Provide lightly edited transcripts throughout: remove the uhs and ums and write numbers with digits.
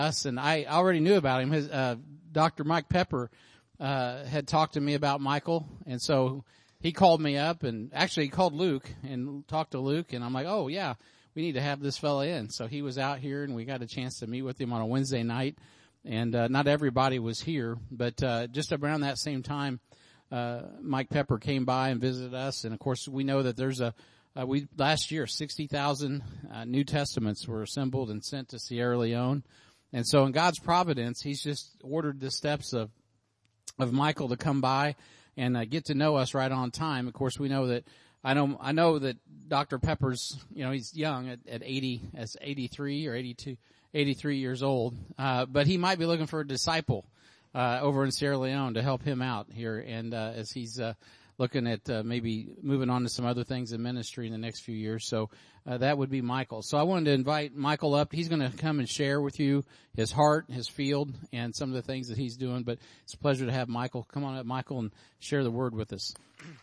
us, and I already knew about him. His Dr. Mike Pepper had talked to me about Michael, and so he called me up, and actually he called Luke and talked to Luke, and I'm like, oh yeah, we need to have this fella in. So he was out here, and we got a chance to meet with him on a Wednesday night, and not everybody was here, but just around that same time, Mike Pepper came by and visited us, and of course we know that there's last year 60,000 New Testaments were assembled and sent to Sierra Leone. And so in God's providence, he's just ordered the steps of Michael to come by and get to know us right on time. Of course, we know that I know that Dr. Pepper's, he's young at 83 or 82, 83 years old. But he might be looking for a disciple over in Sierra Leone to help him out here, and as he's looking at maybe moving on to some other things in ministry in the next few years. So that would be Michael. So I wanted to invite Michael up. He's going to come and share with you his heart, his field, and some of the things that he's doing. But it's a pleasure to have Michael. Come on up, Michael, and share the word with us.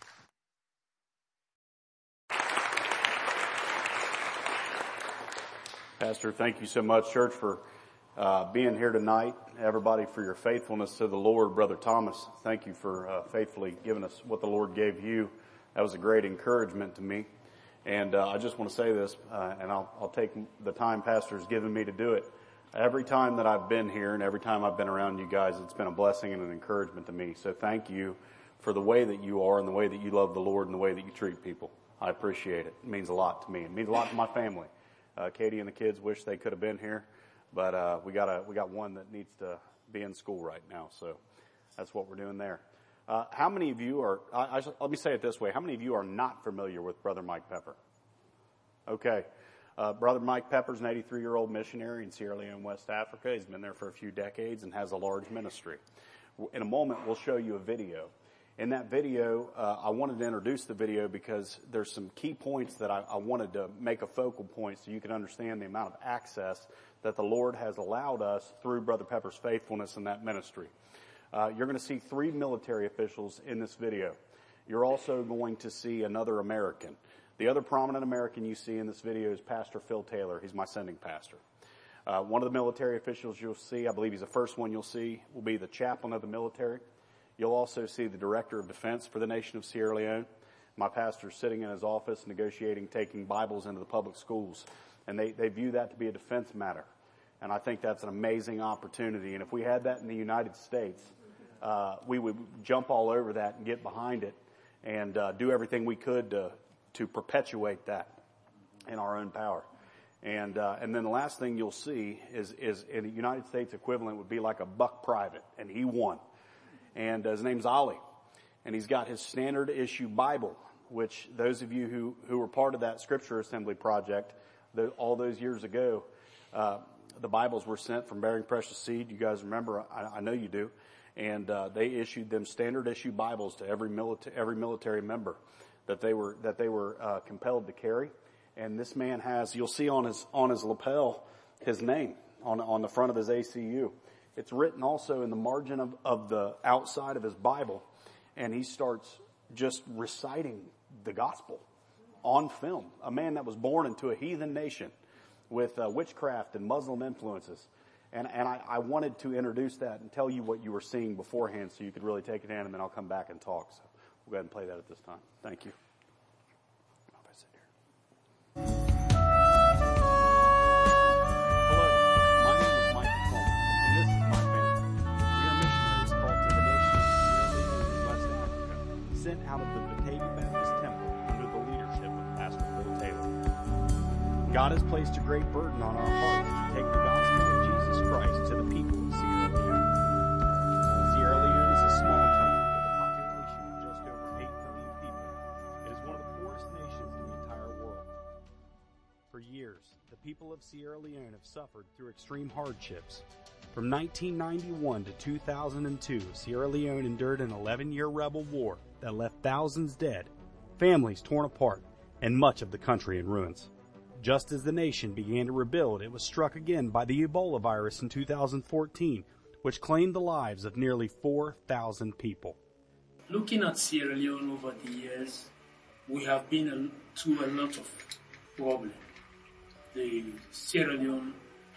Pastor, thank you so much, church, for being here tonight. Everybody, for your faithfulness to the Lord. Brother Thomas, thank you for faithfully giving us what the Lord gave you. That was a great encouragement to me. And I just want to say this, and I'll take the time Pastor's given me to do it. Every time that I've been here and every time I've been around you guys, it's been a blessing and an encouragement to me. So thank you for the way that you are and the way that you love the Lord and the way that you treat people. I appreciate it. It means a lot to me. It means a lot to my family. Katie and the kids wish they could have been here, but we got one that needs to be in school right now, so that's what we're doing there. How many of you are? Let me say it this way: how many of you are not familiar with Brother Mike Pepper? Okay, Brother Mike Pepper's an 83-year-old missionary in Sierra Leone, West Africa. He's been there for a few decades and has a large ministry. In a moment, we'll show you a video. In that video, I wanted to introduce the video because there's some key points that I wanted to make a focal point so you can understand the amount of access that the Lord has allowed us through Brother Pepper's faithfulness in that ministry. You're going to see 3 military officials in this video. You're also going to see another American. The other prominent American you see in this video is Pastor Phil Taylor. He's my sending pastor. One of the military officials you'll see, I believe he's the first one you'll see, will be the chaplain of the military. You'll also see the Director of Defense for the nation of Sierra Leone. My pastor's sitting in his office negotiating taking Bibles into the public schools. And they view that to be a defense matter. And I think that's an amazing opportunity. And if we had that in the United States, we would jump all over that and get behind it and do everything we could to perpetuate that in our own power. And then the last thing you'll see is in the United States equivalent would be like a buck private, and he won. And his name's Ollie, and he's got his standard issue Bible, which those of you who were part of that Scripture Assembly project all those years ago, the Bibles were sent from Bearing Precious Seed. You guys remember? I know you do. And they issued them standard issue Bibles to every military member that they were compelled to carry. And this man has, you'll see on his lapel, his name on the front of his ACU. It's written also in the margin of the outside of his Bible, and he starts just reciting the gospel on film. A man that was born into a heathen nation with witchcraft and Muslim influences. And I wanted to introduce that and tell you what you were seeing beforehand so you could really take it in, and then I'll come back and talk. So we'll go ahead and play that at this time. Thank you. Sent out of the Batavia Baptist Temple under the leadership of Pastor Phil Taylor. God has placed a great burden on our hearts to take the gospel of Jesus Christ to the people of Sierra Leone. Sierra Leone is a small country with a population of just over 8 million people. It is one of the poorest nations in the entire world. For years, the people of Sierra Leone have suffered through extreme hardships. From 1991 to 2002, Sierra Leone endured an 11-year rebel war that left thousands dead, families torn apart, and much of the country in ruins. Just as the nation began to rebuild, it was struck again by the Ebola virus in 2014, which claimed the lives of nearly 4,000 people. Looking at Sierra Leone over the years, we have been through a lot of problems. The Sierra Leone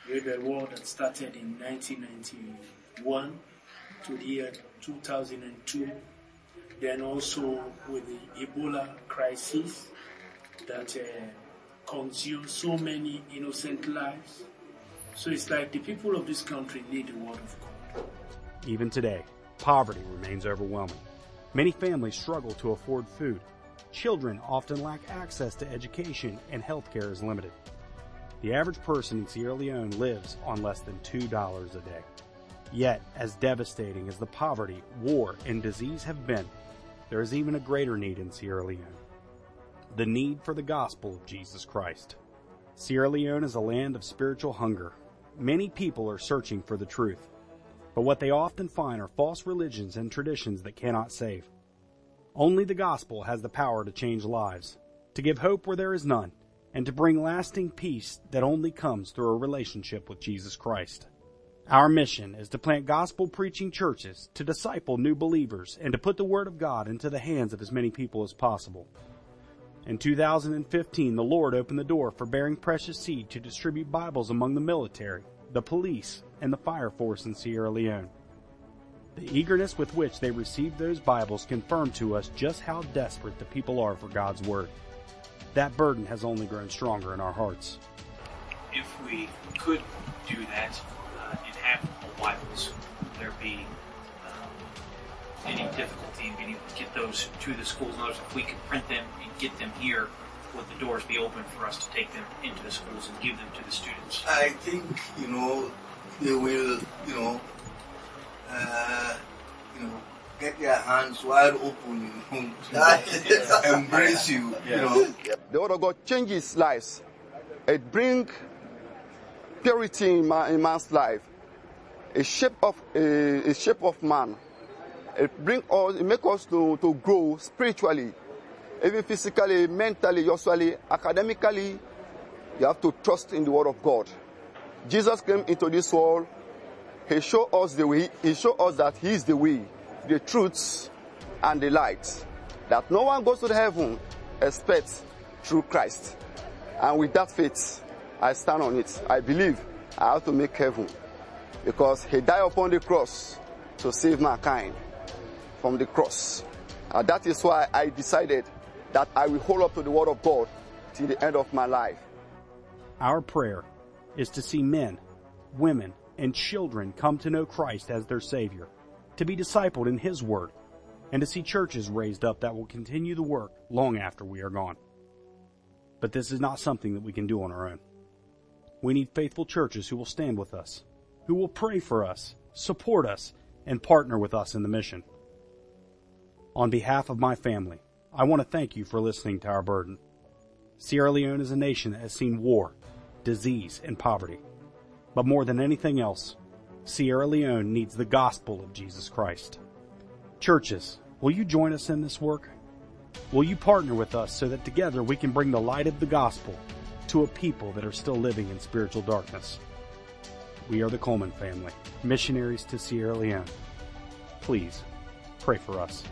Rebel War that started in 1991 to the year 2002. Then also with the Ebola crisis that consumed so many innocent lives. So it's like the people of this country need the word of God. Even today, poverty remains overwhelming. Many families struggle to afford food. Children often lack access to education, and healthcare is limited. The average person in Sierra Leone lives on less than $2 a day. Yet, as devastating as the poverty, war, and disease have been, there is even a greater need in Sierra Leone: the need for the gospel of Jesus Christ. Sierra Leone is a land of spiritual hunger. Many people are searching for the truth, but what they often find are false religions and traditions that cannot save. Only the gospel has the power to change lives, to give hope where there is none, and to bring lasting peace that only comes through a relationship with Jesus Christ. Our mission is to plant gospel-preaching churches, to disciple new believers, and to put the Word of God into the hands of as many people as possible. In 2015, the Lord opened the door for Bearing Precious Seed to distribute Bibles among the military, the police, and the fire force in Sierra Leone. The eagerness with which they received those Bibles confirmed to us just how desperate the people are for God's Word. That burden has only grown stronger in our hearts. If we could do that and have more Bibles, would there be any difficulty in being able to get those to the schools? In other words, if we could print them and get them here, would the doors be open for us to take them into the schools and give them to the students? I think, they will, get their hands wide open, embrace you, The word of God changes lives. It brings purity in man's life. A shape of man. It makes us to grow spiritually, even physically, mentally, socially, academically. You have to trust in the word of God. Jesus came into this world. He showed us the way. He showed us that He is the way, the truth, and the light. That no one goes to the heaven except through Christ. And with that faith, I stand on it. I believe I have to make heaven, because He died upon the cross to save mankind from the cross. And that is why I decided that I will hold up to the word of God till the end of my life. Our prayer is to see men, women, and children come to know Christ as their Savior, to be discipled in His Word, and to see churches raised up that will continue the work long after we are gone. But this is not something that we can do on our own. We need faithful churches who will stand with us, who will pray for us, support us, and partner with us in the mission. On behalf of my family, I want to thank you for listening to our burden. Sierra Leone is a nation that has seen war, disease, and poverty. But more than anything else, Sierra Leone needs the gospel of Jesus Christ. Churches, will you join us in this work? Will you partner with us so that together we can bring the light of the gospel to a people that are still living in spiritual darkness? We are the Coleman family, missionaries to Sierra Leone. Please, pray for us.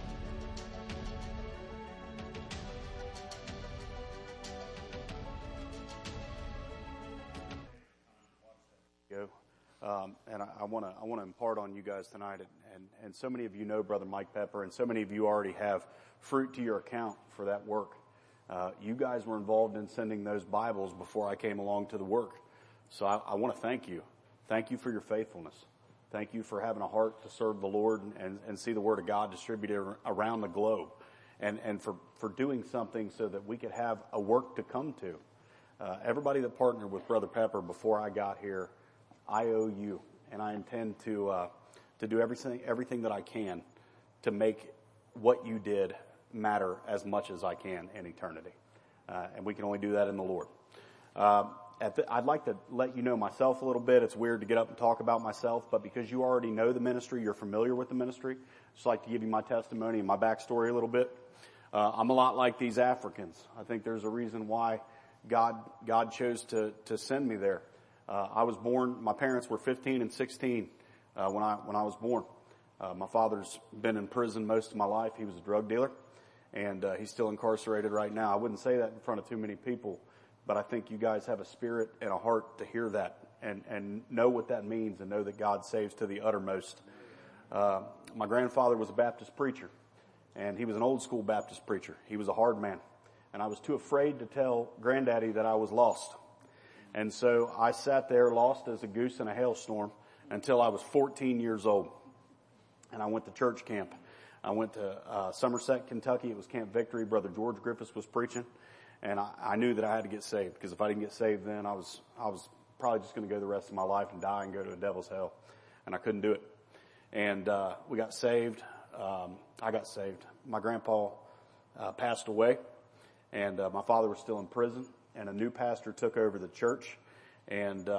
And I want to impart on you guys tonight, and so many of you know Brother Mike Pepper, and so many of you already have fruit to your account for that work. You guys were involved in sending those Bibles before I came along to the work. So I want to thank you. Thank you for your faithfulness. Thank you for having a heart to serve the Lord and see the Word of God distributed around the globe, and for doing something so that we could have a work to come to. Everybody that partnered with Brother Pepper before I got here, I owe you, and I intend to do everything that I can to make what you did matter as much as I can in eternity. And we can only do that in the Lord. I'd like to let you know myself a little bit. It's weird to get up and talk about myself, but because you already know the ministry, you're familiar with the ministry, I'd just like to give you my testimony and my backstory a little bit. I'm a lot like these Africans. I think there's a reason why God chose to send me there. I was born, my parents were 15 and 16 when I was born. My father's been in prison most of my life. He was a drug dealer, and he's still incarcerated right now. I wouldn't say that in front of too many people, but I think you guys have a spirit and a heart to hear that. and know what that means and know that God saves to the uttermost. My grandfather was a Baptist preacher, and he was an old school Baptist preacher. He was a hard man, and I was too afraid to tell Granddaddy that I was lost. And so I sat there lost as a goose in a hailstorm until I was 14 years old. And I went to church camp. I went to Somerset, Kentucky. It was Camp Victory. Brother George Griffiths was preaching. And I knew that I had to get saved, because if I didn't get saved then, I was probably just going to go the rest of my life and die and go to a devil's hell. And I couldn't do it. And we got saved. I got saved. My grandpa passed away, and my father was still in prison. And a new pastor took over the church, and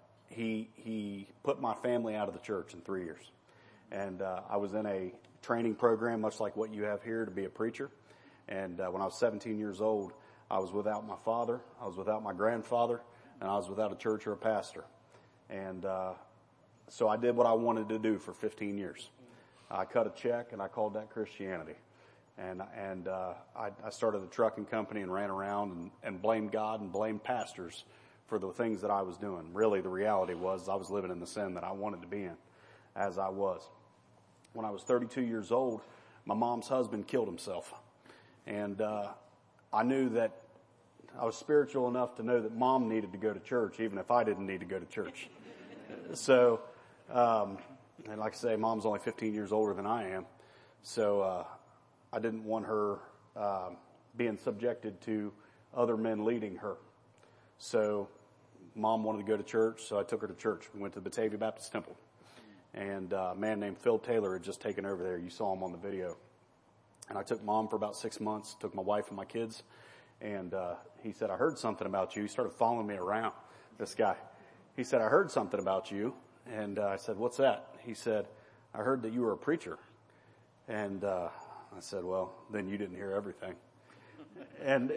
he put my family out of the church in 3 years. And I was in a training program, much like what you have here, to be a preacher. And when I was 17 years old, I was without my father, I was without my grandfather, and I was without a church or a pastor. And so I did what I wanted to do for 15 years. I cut a check, and I called that Christianity. And I started a trucking company and ran around and blamed God and blamed pastors for the things that I was doing. Really, the reality was I was living in the sin that I wanted to be in, as I was. When I was 32 years old, my mom's husband killed himself. And I knew that I was spiritual enough to know that Mom needed to go to church, even if I didn't need to go to church. So, and like I say, Mom's only 15 years older than I am. So I didn't want her being subjected to other men leading her. So Mom wanted to go to church, so I took her to church. We went to the Batavia Baptist Temple. And a man named Phil Taylor had just taken over there. You saw him on the video. And I took Mom for about 6 months, took my wife and my kids. And he said, I heard something about you. He started following me around, this guy. He said, I heard something about you. And I said, what's that? He said, I heard that you were a preacher. And I said, well, then you didn't hear everything. And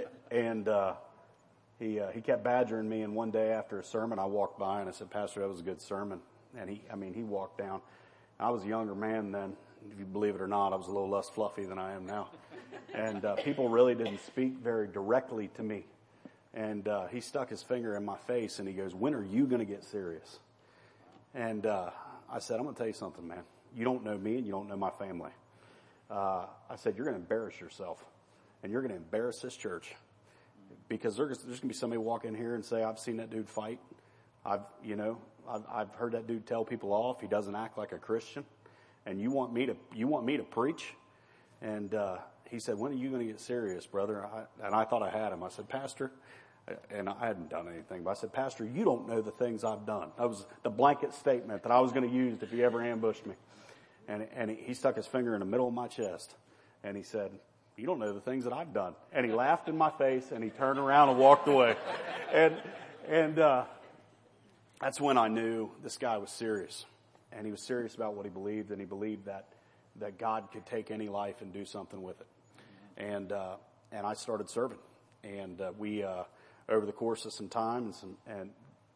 he kept badgering me. And one day after a sermon, I walked by and I said, Pastor, that was a good sermon. And he walked down. I was a younger man then. If you believe it or not, I was a little less fluffy than I am now. And people really didn't speak very directly to me. And he stuck his finger in my face and he goes, when are you going to get serious? And I said, I'm going to tell you something, man. You don't know me and you don't know my family. I said, you're going to embarrass yourself. And you're going to embarrass this church. Because there's going to be somebody walk in here and say, I've seen that dude fight. I've heard that dude tell people off. He doesn't act like a Christian. And you want me to preach? And he said, when are you going to get serious, brother? And I thought I had him. I said, Pastor, and I hadn't done anything, but I said, Pastor, you don't know the things I've done. That was the blanket statement that I was going to use if he ever ambushed me. And he stuck his finger in the middle of my chest. And he said, you don't know the things that I've done. And he laughed in my face and he turned around and walked away. And that's when I knew this guy was serious. And he was serious about what he believed, and he believed that God could take any life and do something with it. And I started serving. And we over the course of some time and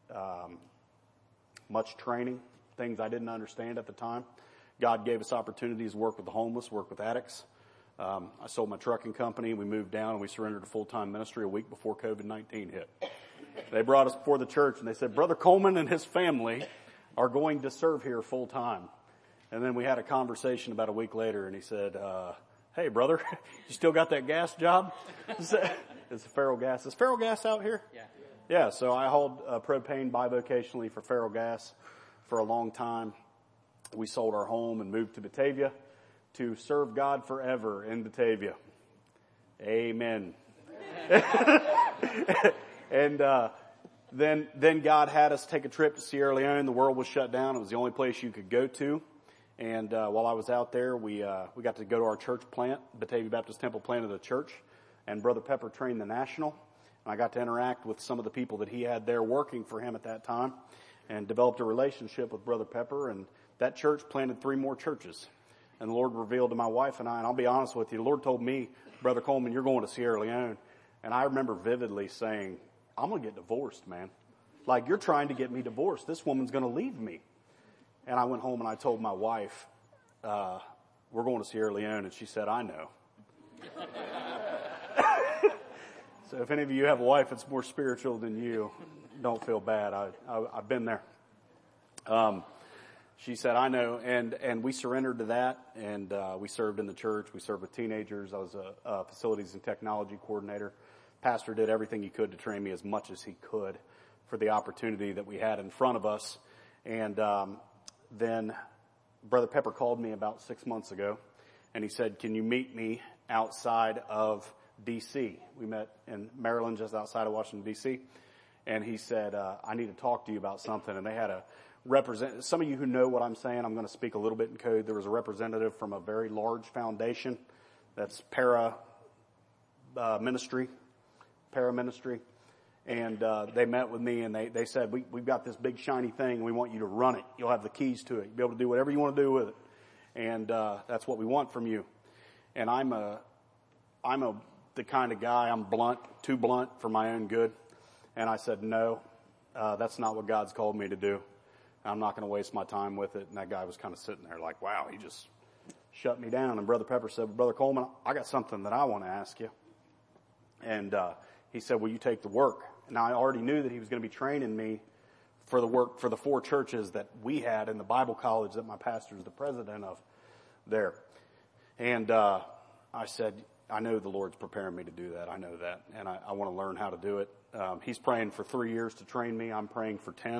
much training, things I didn't understand at the time, God gave us opportunities to work with the homeless, work with addicts. I sold my trucking company. We moved down and we surrendered to full-time ministry a week before COVID-19 hit. They brought us before the church and they said, Brother Coleman and his family are going to serve here full-time. And then we had a conversation about a week later and he said, hey, brother, you still got that gas job? It's Ferrell Gas. Is Ferrell Gas out here? Yeah. Yeah, so I hauled propane bivocationally for Ferrell Gas for a long time. We sold our home and moved to Batavia to serve God forever in Batavia. Amen. And then God had us take a trip to Sierra Leone. The world was shut down. It was the only place you could go to. And while I was out there, we got to go to our church plant. Batavia Baptist Temple planted a church. And Brother Pepper trained the National. And I got to interact with some of the people that he had there working for him at that time. And developed a relationship with Brother Pepper. And that church planted 3 more churches. And the Lord revealed to my wife and I, and I'll be honest with you, the Lord told me, Brother Coleman, you're going to Sierra Leone. And I remember vividly saying, I'm going to get divorced, man. Like, you're trying to get me divorced. This woman's going to leave me. And I went home and I told my wife, we're going to Sierra Leone. And she said, I know. So if any of you have a wife that's more spiritual than you, don't feel bad. I've been there. She said, I know. And we surrendered to that, and we served in the church. We served with teenagers. I was a facilities and technology coordinator. Pastor did everything he could to train me as much as he could for the opportunity that we had in front of us. And then Brother Pepper called me about 6 months ago, and he said, can you meet me outside of D.C.? We met in Maryland, just outside of Washington, D.C., and he said, I need to talk to you about something. And they had a some of you who know what I'm saying, I'm going to speak a little bit in code. There was a representative from a very large foundation that's paramilitary, and they met with me, and they said, we've got this big shiny thing, and we want you to run it. You'll have the keys to it. You'll be able to do whatever you want to do with it, and that's what we want from you. And I'm the kind of guy, I'm blunt, too blunt for my own good, and I said, no, that's not what God's called me to do. I'm not going to waste my time with it. And that guy was kind of sitting there like, wow, he just shut me down. And Brother Pepper said, Brother Coleman, I got something that I want to ask you. And he said, will you take the work? Now, I already knew that he was going to be training me for the work for the 4 churches that we had in the Bible college that my pastor is the president of there. And I said, I know the Lord's preparing me to do that. I know that. And I want to learn how to do it. He's praying for 3 years to train me. I'm praying for 10.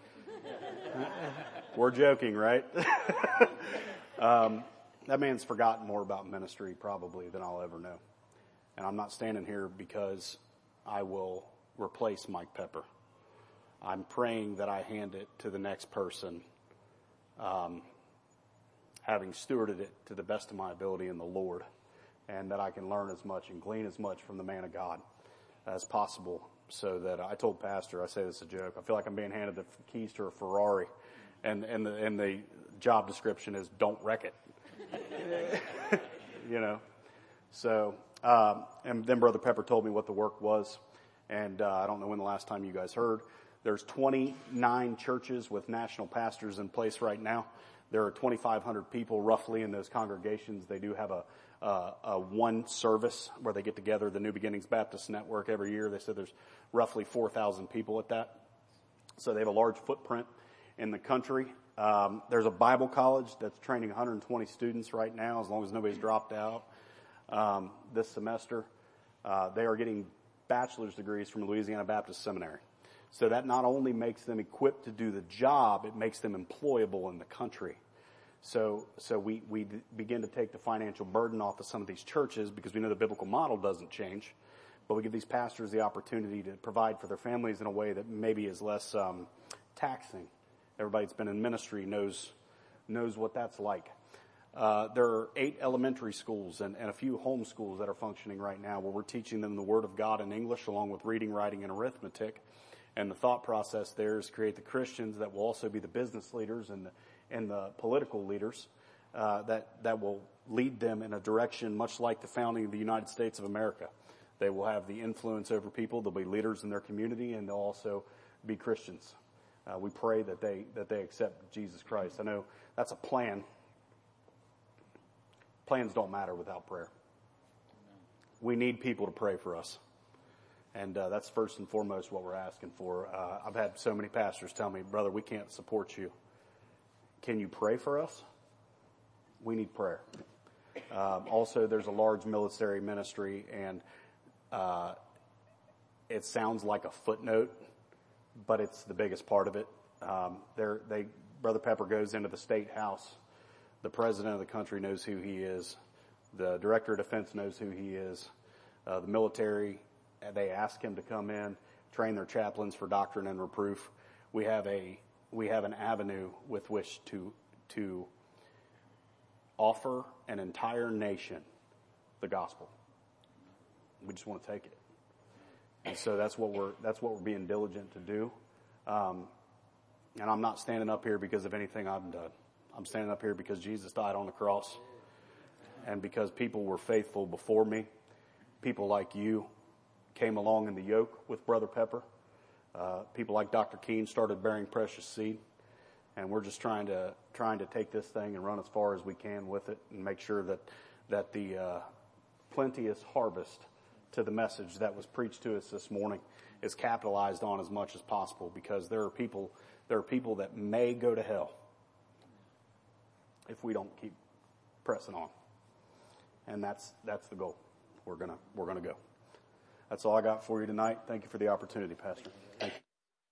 We're joking, right? That man's forgotten more about ministry probably than I'll ever know. And I'm not standing here because I will replace Mike Pepper. I'm praying that I hand it to the next person, having stewarded it to the best of my ability in the Lord, and that I can learn as much and glean as much from the man of God as possible. So that I told Pastor, I say this is a joke, I feel like I'm being handed the keys to a Ferrari, and the job description is don't wreck it. You know. So, and then Brother Pepper told me what the work was, and I don't know when the last time you guys heard. There's 29 churches with national pastors in place right now. There are 2,500 people roughly in those congregations. They do have a one service where they get together, the New Beginnings Baptist Network, every year. They said there's roughly 4,000 people at that. So they have a large footprint in the country. There's a Bible college that's training 120 students right now, as long as nobody's dropped out this semester. They are getting bachelor's degrees from Louisiana Baptist Seminary. So that not only makes them equipped to do the job, it makes them employable in the country. So we begin to take the financial burden off of some of these churches because we know the biblical model doesn't change. But we give these pastors the opportunity to provide for their families in a way that maybe is less taxing. Everybody that's been in ministry knows what that's like. There are 8 elementary schools and a few home schools that are functioning right now where we're teaching them the Word of God in English along with reading, writing, and arithmetic. And the thought process there is create the Christians that will also be the business leaders and the political leaders that will lead them in a direction much like the founding of the United States of America. They will have the influence over people. They'll be leaders in their community, and they'll also be Christians. We pray that they accept Jesus Christ. I know that's a plan. Plans don't matter without prayer. We need people to pray for us. And that's first and foremost what we're asking for. I've had so many pastors tell me, brother, we can't support you. Can you pray for us? We need prayer. Also, there's a large military ministry, and it sounds like a footnote, but it's the biggest part of it. Brother Pepper goes into the State House. The president of the country knows who he is. The director of defense knows who he is. The military, they ask him to come in, train their chaplains for doctrine and reproof. We have an avenue with which to offer an entire nation the gospel. We just want to take it. And so that's what we're being diligent to do. And I'm not standing up here because of anything I've done. I'm standing up here because Jesus died on the cross, and because people were faithful before me. People like you came along in the yoke with Brother Pepper. People like Dr. Keene started bearing precious seed, and we're just trying to take this thing and run as far as we can with it, and make sure that the plenteous harvest to the message that was preached to us this morning is capitalized on as much as possible, because there are people that may go to hell if we don't keep pressing on. And that's the goal. We're gonna go. That's all I got for you tonight. Thank you for the opportunity, Pastor. Thank you.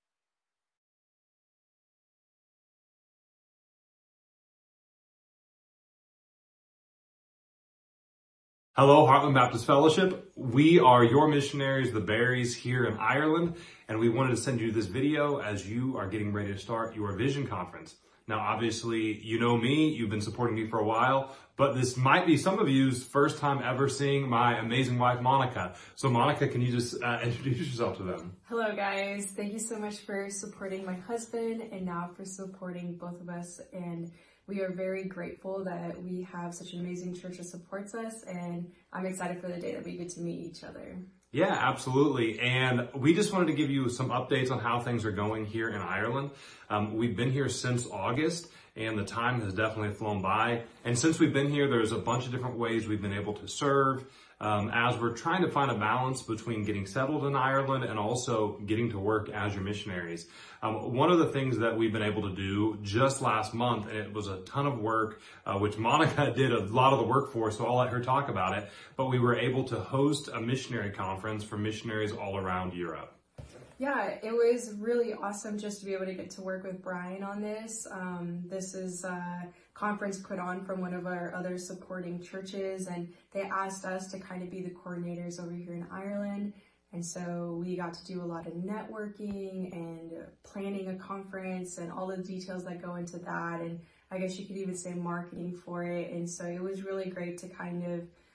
Hello, Heartland Baptist Fellowship. We are your missionaries, the Barrys, here in Ireland, and we wanted to send you this video as you are getting ready to start your Vision Conference. Now, obviously, you know me, you've been supporting me for a while, but this might be some of you's first time ever seeing my amazing wife, Monica. So, Monica, can you just introduce yourself to them? Hello, guys. Thank you so much for supporting my husband and now for supporting both of us. And we are very grateful that we have such an amazing church that supports us, and I'm excited for the day that we get to meet each other. Yeah, absolutely. And we just wanted to give you some updates on how things are going here in Ireland. We've been here since August, and the time has definitely flown by. And since we've been here, there's a bunch of different ways we've been able to serve, as we're trying to find a balance between getting settled in Ireland and also getting to work as your missionaries. One of the things that we've been able to do just last month, and it was a ton of work, which Monica did a lot of the work for, so I'll let her talk about it, but we were able to host a missionary conference for missionaries all around Europe. Yeah, it was really awesome just to be able to get to work with Brian on this. This is a conference put on from one of our other supporting churches, and they asked us to kind of be the coordinators over here in Ireland. And so we got to do a lot of networking and planning a conference and all the details that go into that. And I guess you could even say marketing for it. And so it was really great to kind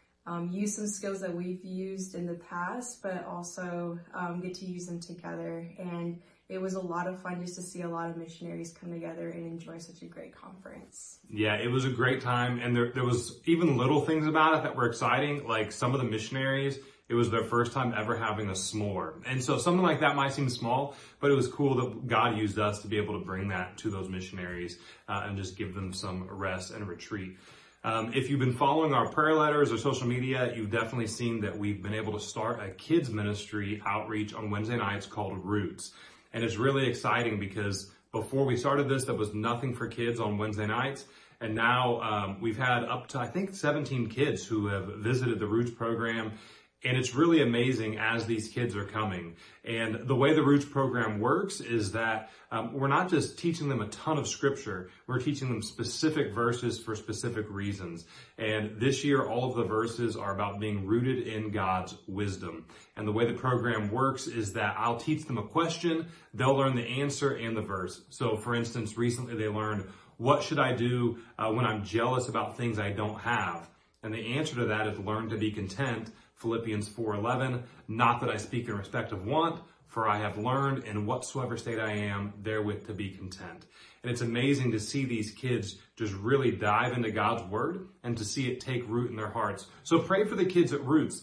of use some skills that we've used in the past, but also get to use them together. And it was a lot of fun just to see a lot of missionaries come together and enjoy such a great conference. Yeah, it was a great time. And there was even little things about it that were exciting. Like some of the missionaries, it was their first time ever having a s'more. And so something like that might seem small, but it was cool that God used us to be able to bring that to those missionaries and just give them some rest and retreat. If you've been following our prayer letters or social media, you've definitely seen that we've been able to start a kids ministry outreach on Wednesday nights called Roots. And it's really exciting because before we started this, there was nothing for kids on Wednesday nights. And now we've had up to, I think, 17 kids who have visited the Roots program. And it's really amazing as these kids are coming. And the way the Roots program works is that we're not just teaching them a ton of scripture, we're teaching them specific verses for specific reasons. And this year, all of the verses are about being rooted in God's wisdom. And the way the program works is that I'll teach them a question, they'll learn the answer and the verse. So for instance, recently they learned, what should I do when I'm jealous about things I don't have? And the answer to that is learn to be content. Philippians 4:11, not that I speak in respect of want, for I have learned in whatsoever state I am, therewith to be content. And it's amazing to see these kids just really dive into God's word and to see it take root in their hearts. So pray for the kids at Roots.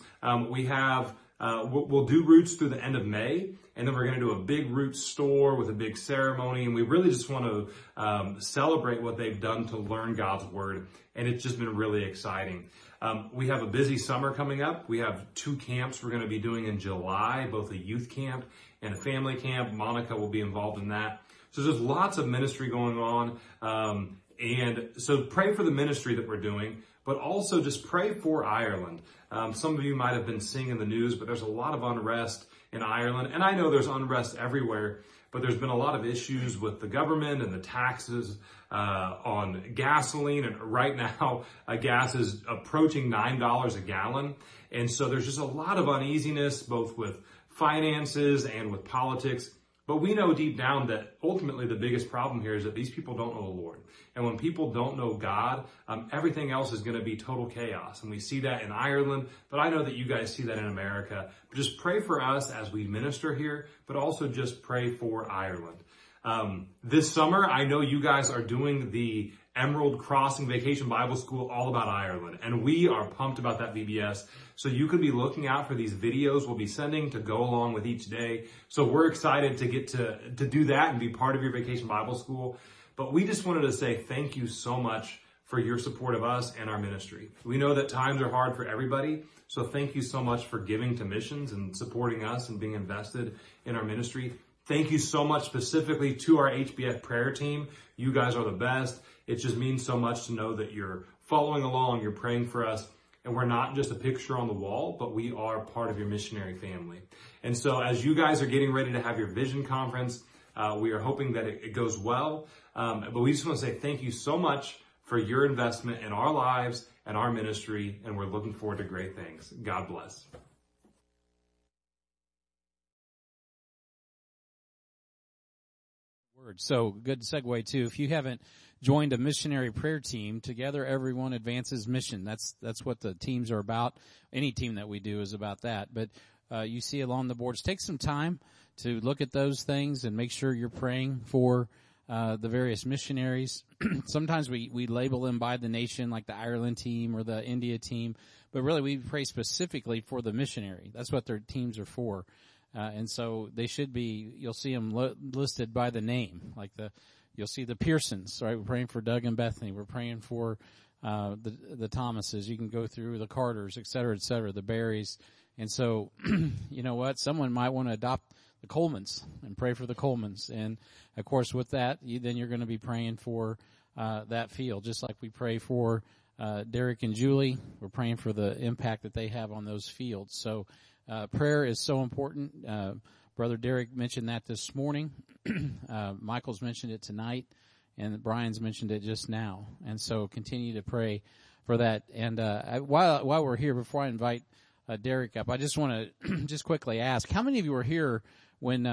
We'll do Roots through the end of May, and then we're going to do a big Roots store with a big ceremony, and we really just want to celebrate what they've done to learn God's word, and it's just been really exciting. We have a busy summer coming up. We have 2 camps we're going to be doing in July, both a youth camp and a family camp. Monica will be involved in that. So there's lots of ministry going on. And so pray for the ministry that we're doing, but also just pray for Ireland. Some of you might have been seeing in the news, but there's a lot of unrest in Ireland. And I know there's unrest everywhere, but there's been a lot of issues with the government and the taxes on gasoline. And right now, gas is approaching $9 a gallon. And so there's just a lot of uneasiness, both with finances and with politics. But we know deep down that ultimately the biggest problem here is that these people don't know the Lord. And when people don't know God, everything else is going to be total chaos. And we see that in Ireland, but I know that you guys see that in America. But just pray for us as we minister here, but also just pray for Ireland. This summer, I know you guys are doing the Emerald Crossing Vacation Bible School all about Ireland. And we are pumped about that VBS. So you can be looking out for these videos we'll be sending to go along with each day. So we're excited to get to do that and be part of your Vacation Bible School. But we just wanted to say thank you so much for your support of us and our ministry. We know that times are hard for everybody, so thank you so much for giving to missions and supporting us and being invested in our ministry. Thank you so much specifically to our HBF prayer team. You guys are the best. It just means so much to know that you're following along, you're praying for us, and we're not just a picture on the wall, but we are part of your missionary family. And so as you guys are getting ready to have your Vision Conference, we are hoping that it goes well. But we just want to say thank you so much for your investment in our lives and our ministry, and we're looking forward to great things. God bless. So good segue too. If you haven't joined a missionary prayer team, together everyone advances mission. That's what the teams are about. Any team that we do is about that. But you see along the boards, take some time to look at those things and make sure you're praying for the various missionaries. Sometimes we label them by the nation, like the Ireland team or the India team, but really we pray specifically for the missionary. That's what their teams are for. And so they should be, you'll see them listed by the name, like you'll see the Pearsons, right? We're praying for Doug and Bethany. We're praying for, the Thomases. You can go through the Carters, et cetera, the Berries. And so, you know what? Someone might want to adopt the Colemans and pray for the Colemans. And of course with that, then you're going to be praying for, that field, just like we pray for, Derek and Julie. We're praying for the impact that they have on those fields. So, prayer is so important. Brother Derek mentioned that this morning. Michael's mentioned it tonight, and Brian's mentioned it just now. And so continue to pray for that. And while we're here, before I invite Derek up, I just want to just quickly ask, how many of you were here when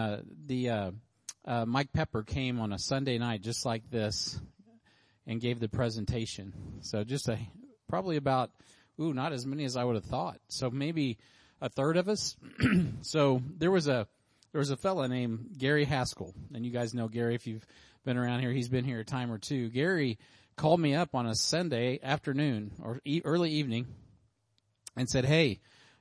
Mike Pepper came on a Sunday night just like this and gave the presentation? So just probably about, not as many as I would have thought. So maybe a third of us. So there was a fella named Gary Haskell, and you guys know Gary if you've been around here. He's been here a time or two. Gary called me up on a Sunday afternoon or early evening and said, "Hey,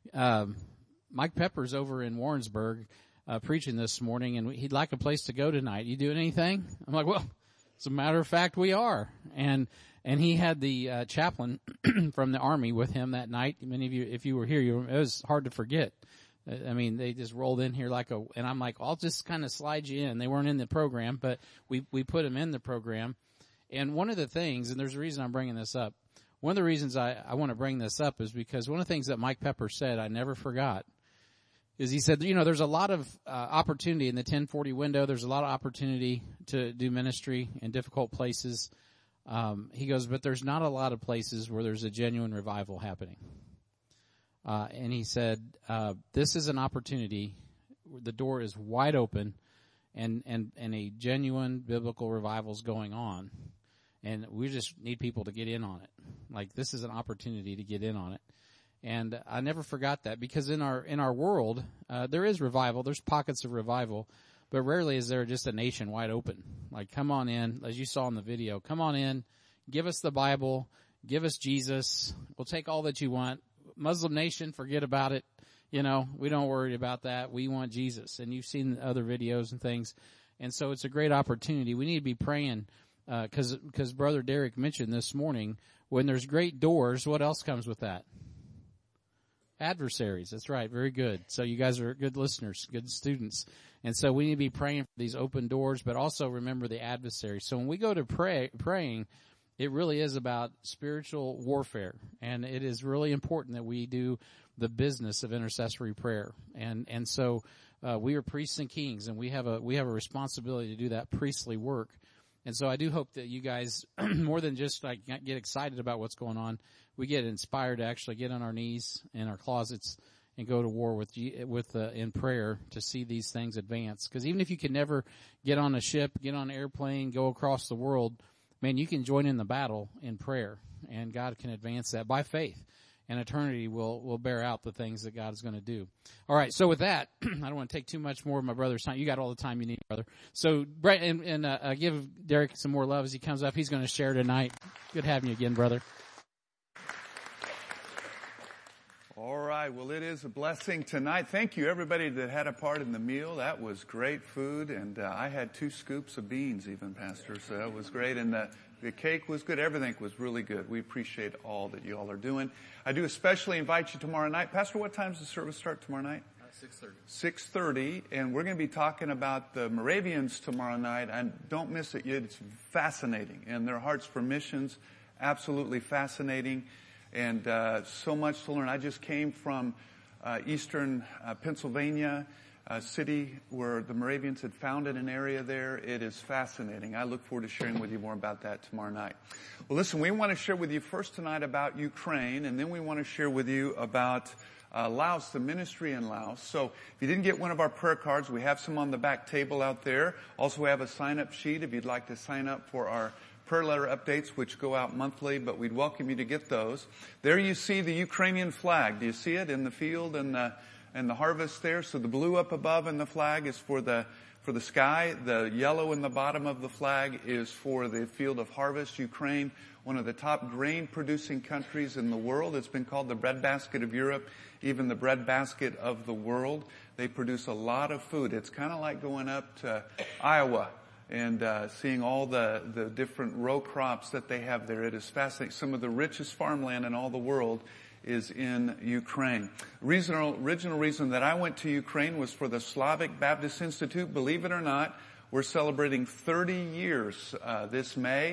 Mike Pepper's over in Warrensburg preaching this morning, and he'd like a place to go tonight. You doing anything?" I'm like, "Well, as a matter of fact, we are." And he had the chaplain from the Army with him that night. Many of you, if you were here, it was hard to forget. I mean, they just rolled in here and I'm like, I'll just kind of slide you in. They weren't in the program, but we put them in the program. And one of the things, and there's a reason I'm bringing this up, one of the reasons I want to bring this up is because one of the things that Mike Pepper said, I never forgot, is he said, there's a lot of opportunity in the 1040 window. There's a lot of opportunity to do ministry in difficult places. He goes, but there's not a lot of places where there's a genuine revival happening. And he said, this is an opportunity. The door is wide open and a genuine biblical revival is going on. And we just need people to get in on it. Like, this is an opportunity to get in on it. And I never forgot that, because in our world, there is revival. There's pockets of revival. But rarely is there just a nation wide open. Like, come on in, as you saw in the video. Come on in, give us the Bible, give us Jesus. We'll take all that you want. Muslim nation, forget about it. We don't worry about that. We want Jesus. And you've seen other videos and things. And so it's a great opportunity. We need to be praying, because Brother Derek mentioned this morning, when there's great doors, what else comes with that? Adversaries. That's right. Very good. So you guys are good listeners, good students. And so we need to be praying for these open doors, but also remember the adversary. So when we go to praying, it really is about spiritual warfare. And it is really important that we do the business of intercessory prayer. And so, we are priests and kings, and we have a responsibility to do that priestly work. And so I do hope that you guys, more than just like get excited about what's going on, we get inspired to actually get on our knees in our closets and go to war in prayer to see these things advance. Because even if you can never get on a ship, get on an airplane, go across the world, man, you can join in the battle in prayer, and God can advance that by faith. And eternity will bear out the things that God is going to do. All right, so with that, I don't want to take too much more of my brother's time. You got all the time you need, brother. So, Brett, and give Derek some more love as he comes up. He's going to share tonight. Good having you again, brother. All right, well, it is a blessing tonight. Thank you, everybody that had a part in the meal. That was great food, and I had 2 scoops of beans even, Pastor, so that was great. And The cake was good. Everything was really good. We appreciate all that you all are doing. I do especially invite you tomorrow night. Pastor, what time does the service start tomorrow night? 6:30, and we're going to be talking about the Moravians tomorrow night. And don't miss it. It's fascinating, and their hearts for missions, absolutely fascinating, and so much to learn. I just came from eastern Pennsylvania, a city where the Moravians had founded an area there. It is fascinating. I look forward to sharing with you more about that tomorrow night. Well, listen, we want to share with you first tonight about Ukraine, and then we want to share with you about Laos, the ministry in Laos. So if you didn't get one of our prayer cards, we have some on the back table out there. Also, we have a sign-up sheet if you'd like to sign up for our prayer letter updates, which go out monthly, but we'd welcome you to get those. There you see the Ukrainian flag. Do you see it in the field and the harvest there? So the blue up above in the flag is for the sky. The yellow in the bottom of the flag is for the field of harvest. Ukraine, one of the top grain producing countries in the world. It's been called the breadbasket of Europe, even the breadbasket of the world. They produce a lot of food. It's kind of like going up to Iowa and seeing all the different row crops that they have there. It is fascinating. Some of the richest farmland in all the world is in Ukraine. Original reason that I went to Ukraine was for the Slavic Baptist Institute. Believe it or not, we're celebrating 30 years this May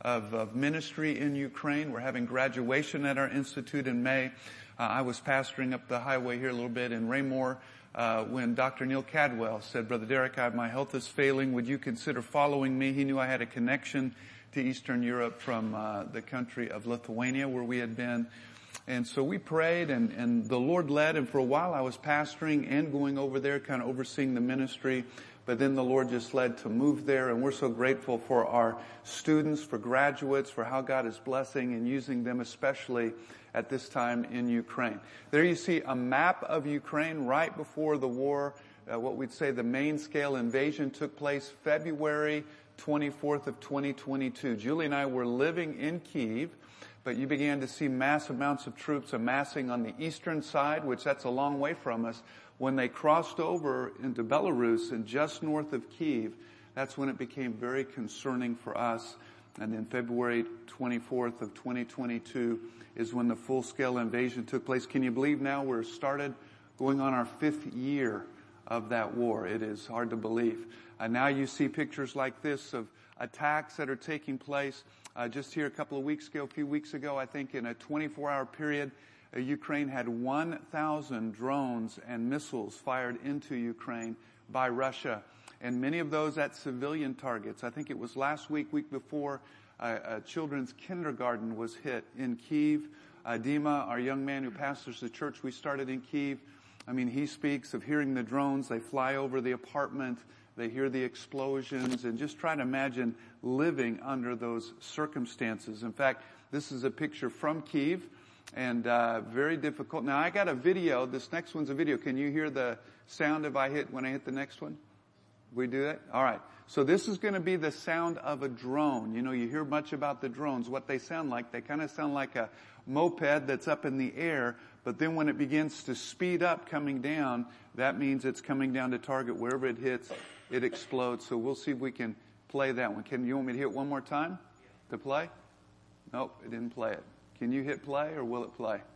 of ministry in Ukraine. We're having graduation at our institute in May. I was pastoring up the highway here a little bit in Raymore when Dr. Neil Cadwell said, Brother Derek, my health is failing. Would you consider following me? He knew I had a connection to Eastern Europe from the country of Lithuania where we had been. And so we prayed and the Lord led, and for a while I was pastoring and going over there, kind of overseeing the ministry. But then the Lord just led to move there, and we're so grateful for our students, for graduates, for how God is blessing and using them, especially at this time in Ukraine. There you see a map of Ukraine right before the war. What we'd say the main scale invasion took place February 24th of 2022. Julie and I were living in Kyiv, but you began to see mass amounts of troops amassing on the eastern side, which that's a long way from us. When they crossed over into Belarus and just north of Kyiv, that's when it became very concerning for us. And then February 24th of 2022 is when the full-scale invasion took place. Can you believe now we're started going on our 5th year of that war? It is hard to believe. Now you see pictures like this of attacks that are taking place. Just here a few weeks ago, I think in a 24-hour period, Ukraine had 1,000 drones and missiles fired into Ukraine by Russia, and many of those at civilian targets. I think it was last week before, a children's kindergarten was hit in Kyiv. Dima, our young man who pastors the church we started in Kyiv, he speaks of hearing the drones. They fly over the apartment. They hear the explosions, and just try to imagine living under those circumstances. In fact, this is a picture from Kyiv. And very difficult. Now I got a video. This next one's a video. Can you hear the sound when I hit the next one? We do that? All right. So this is going to be the sound of a drone. You know, you hear much about the drones, what they sound like. They kind of sound like a moped that's up in the air, but then when it begins to speed up coming down, that means it's coming down to target. Wherever it hits, it explodes. So we'll see if we can play that one. You want me to hit one more time to play? Nope, it didn't play it. Can you hit play, or will it play?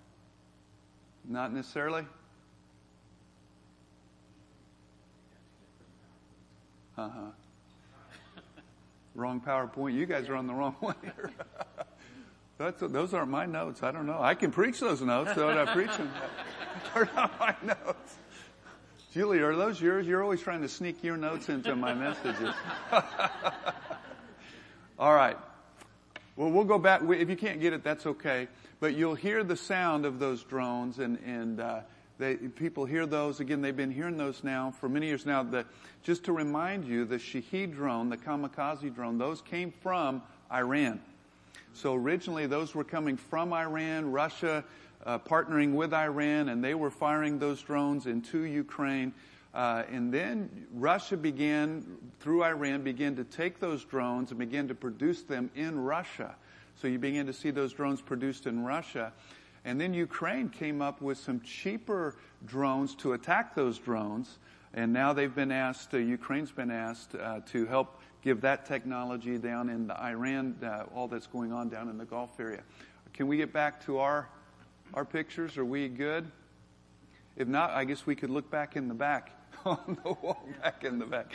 Not necessarily? Wrong PowerPoint. You guys are on the wrong one here. Those aren't my notes. I don't know. I can preach those notes, though. I preach them. They're not my notes. Julie, are those yours? You're always trying to sneak your notes into my messages. All right. Well, we'll go back. If you can't get it, that's okay. But you'll hear the sound of those drones, and people hear those. Again, they've been hearing those now for many years now. Just to remind you, the Shahed drone, the kamikaze drone, those came from Iran. So originally, those were coming from Iran, Russia partnering with Iran, and they were firing those drones into Ukraine. And then Russia through Iran, began to take those drones and begin to produce them in Russia. So you begin to see those drones produced in Russia. And then Ukraine came up with some cheaper drones to attack those drones. And now Ukraine's been asked to help give that technology down in the Iran, all that's going on down in the Gulf area. Can we get back to our pictures? Are we good? If not, I guess we could look back in the back, on the wall back in the back.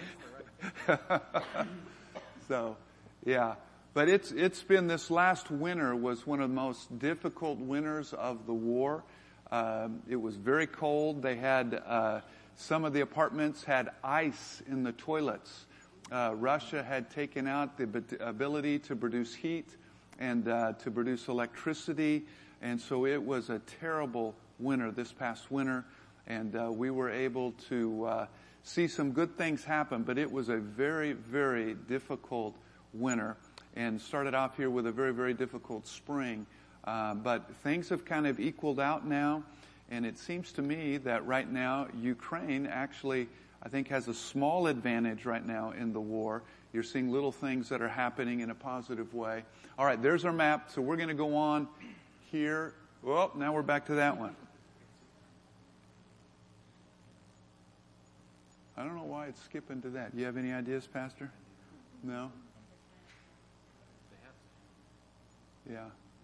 So, yeah. But it's been, this last winter was one of the most difficult winters of the war. It was very cold. They had, some of the apartments had ice in the toilets. Russia had taken out the ability to produce heat and to produce electricity. And so it was a terrible winter this past winter. And we were able to see some good things happen. But it was a very, very difficult winter. And started off here with a very, very difficult spring. But things have kind of equaled out now. And it seems to me that right now, Ukraine actually, I think, has a small advantage right now in the war. You're seeing little things that are happening in a positive way. All right, there's our map. So we're going to go on here. Well, now we're back to that one. I don't know why it's skipping to that. Do you have any ideas, Pastor? No? Yeah.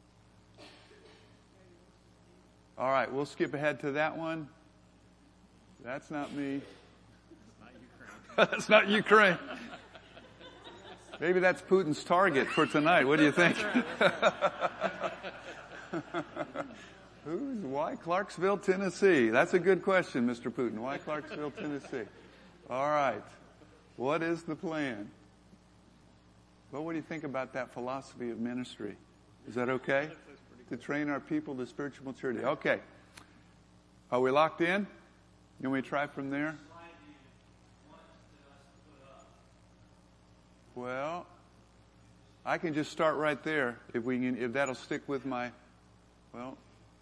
All right, we'll skip ahead to that one. That's not me. That's not Ukraine. Maybe that's Putin's target for tonight. What do you think? Why Clarksville, Tennessee? That's a good question, Mr. Putin. Why Clarksville, Tennessee? All right. What is the plan? Well, what do you think about that philosophy of ministry? Is that okay? To train our people to spiritual maturity. Okay. Are we locked in? Can we try from there? Well, I can just start right there if that'll stick with my, well,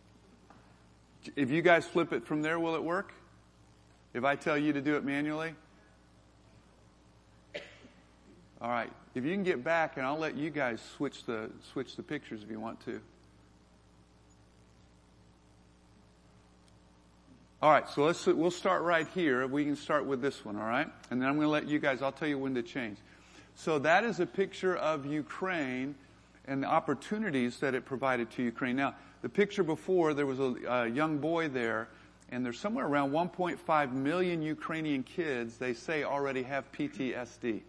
if you guys flip it from there, will it work? If I tell you to do it manually? All right. If you can get back, and I'll let you guys switch the pictures if you want to. All right, so we'll start right here. We can start with this one, all right? And then I'm going to let you guys, I'll tell you when to change. So that is a picture of Ukraine and the opportunities that it provided to Ukraine. Now, the picture before, there was a young boy there, and there's somewhere around 1.5 million Ukrainian kids, they say, already have PTSD.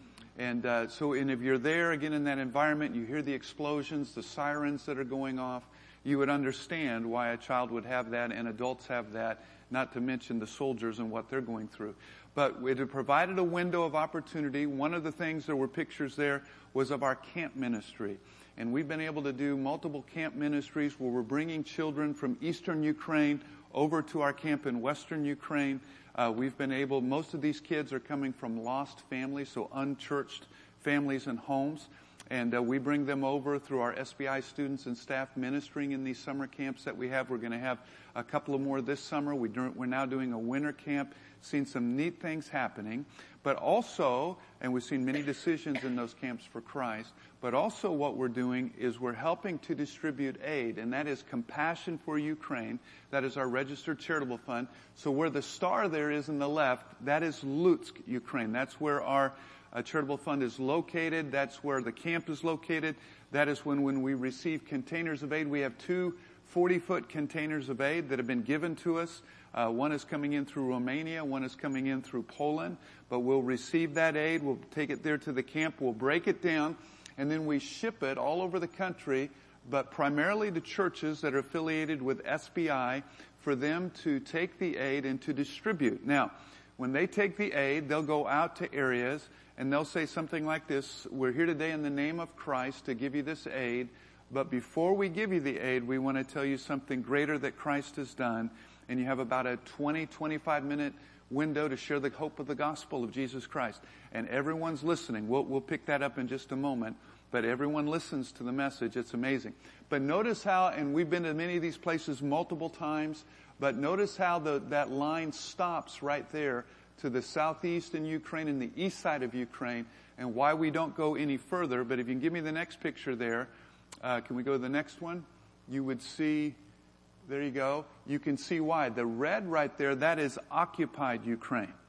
And and if you're there, again, in that environment, you hear the explosions, the sirens that are going off, you would understand why a child would have that, and adults have that, not to mention the soldiers and what they're going through. But it provided a window of opportunity. One of the things, there were pictures there, was of our camp ministry. And we've been able to do multiple camp ministries where we're bringing children from eastern Ukraine over to our camp in western Ukraine. We've been able, most of these kids are coming from lost families, so unchurched families and homes. And we bring them over through our SBI students and staff ministering in these summer camps that we have. We're going to have a couple of more this summer. We're now doing a winter camp, seeing some neat things happening. But also, and we've seen many decisions in those camps for Christ, but also what we're doing is we're helping to distribute aid, and that is Compassion for Ukraine. That is our registered charitable fund. So where the star there is in the left, that is Lutsk, Ukraine. That's where our charitable fund is located. That's where the camp is located. That is when we receive containers of aid. We have 2 40-foot containers of aid that have been given to us. One is coming in through Romania. One is coming in through Poland. But we'll receive that aid. We'll take it there to the camp. We'll break it down. And then we ship it all over the country, but primarily to churches that are affiliated with SBI for them to take the aid and to distribute. Now, when they take the aid, they'll go out to areas and they'll say something like this: we're here today in the name of Christ to give you this aid, but before we give you the aid, we want to tell you something greater that Christ has done. And you have about a 20-25 minute window to share the hope of the gospel of Jesus Christ. And everyone's listening. We'll pick that up in just a moment. But everyone listens to the message. It's amazing. But notice how, and we've been to many of these places multiple times, but notice how that line stops right there to the southeast in Ukraine and the east side of Ukraine, and why we don't go any further. But if you can give me the next picture there, can we go to the next one? You would see, there you go. You can see why. The red right there, that is occupied Ukraine.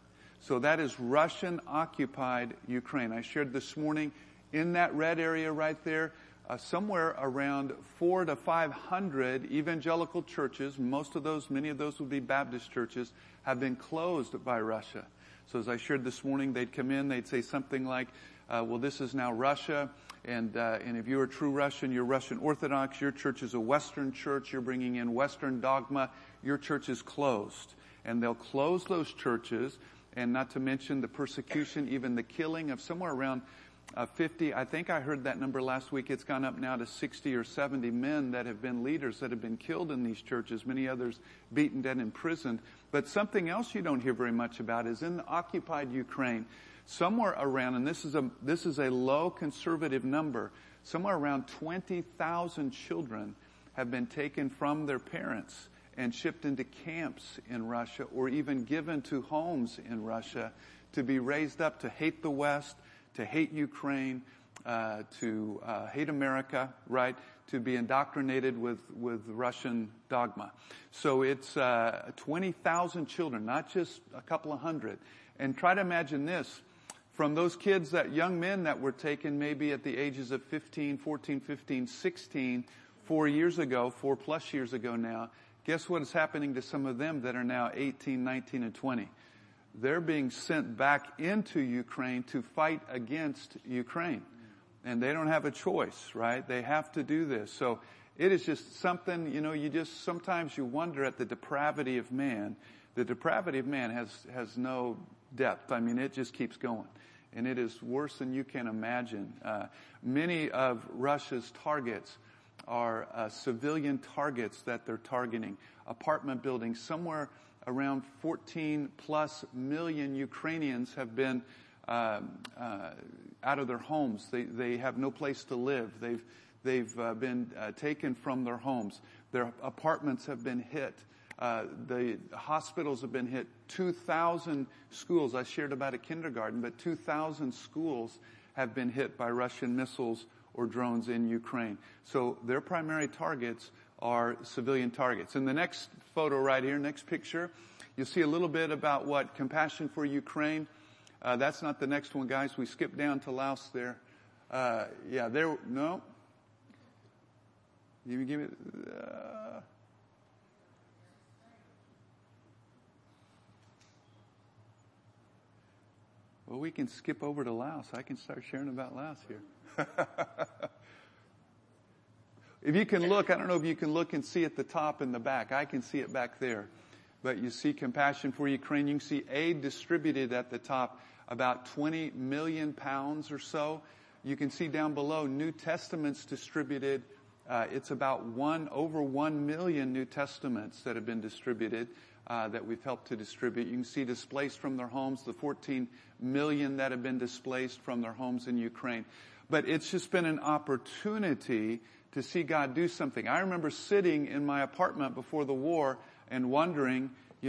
So that is Russian-occupied Ukraine. I shared this morning in that red area right there, somewhere around 400 to 500 evangelical churches, many of those would be Baptist churches, have been closed by Russia. So as I shared this morning, they'd come in, they'd say something like, well, this is now Russia, and if you're a true Russian, you're Russian Orthodox, your church is a Western church, you're bringing in Western dogma, your church is closed. And they'll close those churches, and not to mention the persecution, even the killing of somewhere around 50, I think I heard that number last week. It's gone up now to 60 or 70 men that have been leaders that have been killed in these churches, many others beaten dead, imprisoned. But something else you don't hear very much about is in the occupied Ukraine, somewhere around, and this is a low conservative number, somewhere around 20,000 children have been taken from their parents and shipped into camps in Russia, or even given to homes in Russia to be raised up to hate the West, to hate Ukraine, to hate America, right? To be indoctrinated with Russian dogma. So it's 20,000 children, not just a couple of hundred. And try to imagine this. From those kids, that young men that were taken maybe at the ages of 15, 14, 15, 16, 4 years ago, 4+ years ago now, guess what is happening to some of them that are now 18, 19, and 20? They're being sent back into Ukraine to fight against Ukraine. And they don't have a choice, right? They have to do this. So it is just something, sometimes you wonder at the depravity of man. The depravity of man has no depth. I mean, it just keeps going. And it is worse than you can imagine. Many of Russia's targets are civilian targets that they're targeting. Apartment buildings, somewhere around 14+ million Ukrainians have been out of their homes. They have no place to live. They've been taken from their homes. Their apartments have been hit. The hospitals have been hit. 2,000 schools. I shared about a kindergarten, but 2,000 schools have been hit by Russian missiles or drones in Ukraine. So their primary targets are civilian targets. In the next photo right here, next picture, you'll see a little bit about what Compassion for Ukraine. That's not the next one, guys. We skipped down to Laos there. No. You give me. Well, we can skip over to Laos. I can start sharing about Laos here. If you can look, I don't know if you can look and see at the top and the back. I can see it back there. But you see Compassion for Ukraine. You can see aid distributed at the top, about 20 million pounds or so. You can see down below New Testaments distributed. It's about over 1 million New Testaments that have been distributed, that we've helped to distribute. You can see displaced from their homes, the 14 million that have been displaced from their homes in Ukraine. But it's just been an opportunity to see God do something. I remember sitting in my apartment before the war and wondering,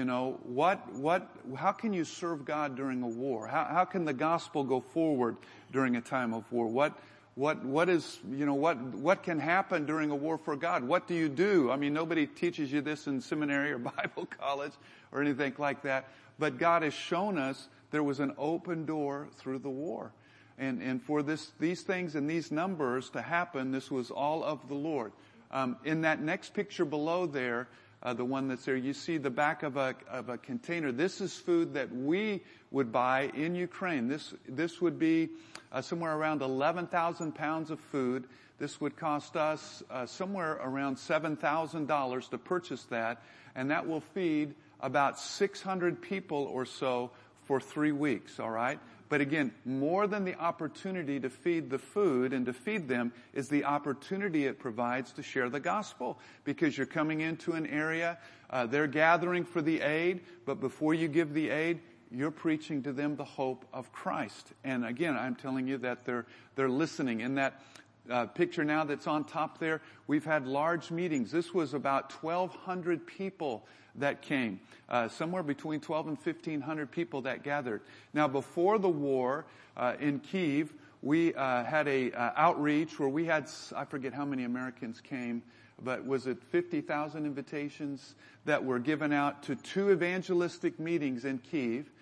how can you serve God during a war? How can the gospel go forward during a time of war? What can happen during a war for God? What do you do? I mean, nobody teaches you this in seminary or Bible college or anything like that. But God has shown us there was an open door through the war. And for these things and these numbers to happen, this was all of the Lord. In that next picture below there, the one that's there, you see the back of a container. This is food that we would buy in Ukraine. This would be somewhere around 11,000 pounds of food. This would cost us somewhere around $7,000 to purchase that, and that will feed about 600 people or so for 3 weeks, all right? But again, more than the opportunity to feed the food and to feed them is the opportunity it provides to share the gospel. Because you're coming into an area, they're gathering for the aid, but before you give the aid, you're preaching to them the hope of Christ. And again, I'm telling you that they're listening. In that picture now that's on top there, we've had large meetings. This was about 1,200 people that came. Somewhere between 12 and 1,500 people that gathered. Now, before the war in Kyiv, we had a outreach where we had, I forget how many Americans came, but was it 50,000 invitations that were given out to 2 evangelistic meetings in Kyiv.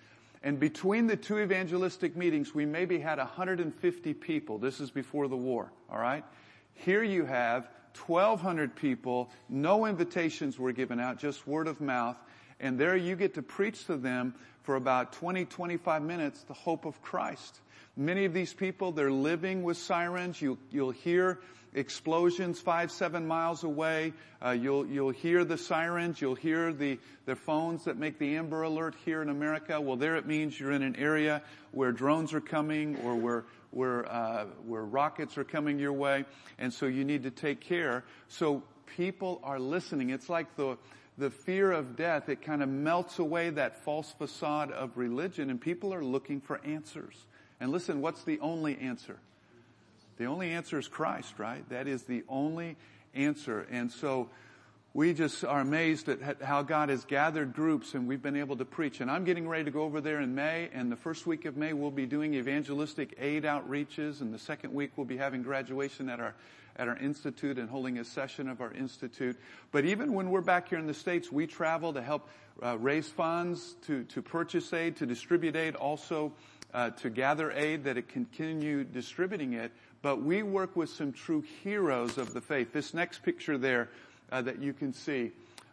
And between the two evangelistic meetings, we maybe had 150 people. This is before the war, all right? Here you have 1,200 people. No invitations were given out, just word of mouth. And there you get to preach to them for about 20, 25 minutes the hope of Christ. Many of these people, they're living with sirens. You'll hear explosions 5-7 miles away. You'll hear the sirens. You'll hear the phones that make the Amber Alert here in America. Well, there it means you're in an area where drones are coming or where rockets are coming your way. And so you need to take care. So people are listening. It's like the fear of death. It kind of melts away that false facade of religion, and people are looking for answers. And listen, what's the only answer? The only answer is Christ, right? That is the only answer. And so we just are amazed at how God has gathered groups, and we've been able to preach. And I'm getting ready to go over there in May, and the first week of May we'll be doing evangelistic aid outreaches, and the second week we'll be having graduation at our institute and holding a session of our institute. But even when we're back here in the States, we travel to help raise funds, to purchase aid, to distribute aid, also to gather aid, that it continue distributing it. But we work with some true heroes of the faith. This next picture there that you can see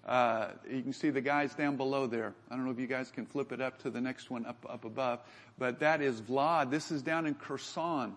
the guys down below there. I don't know if you guys can flip it up to the next one up above, but that is Vlad. This is down in Kherson.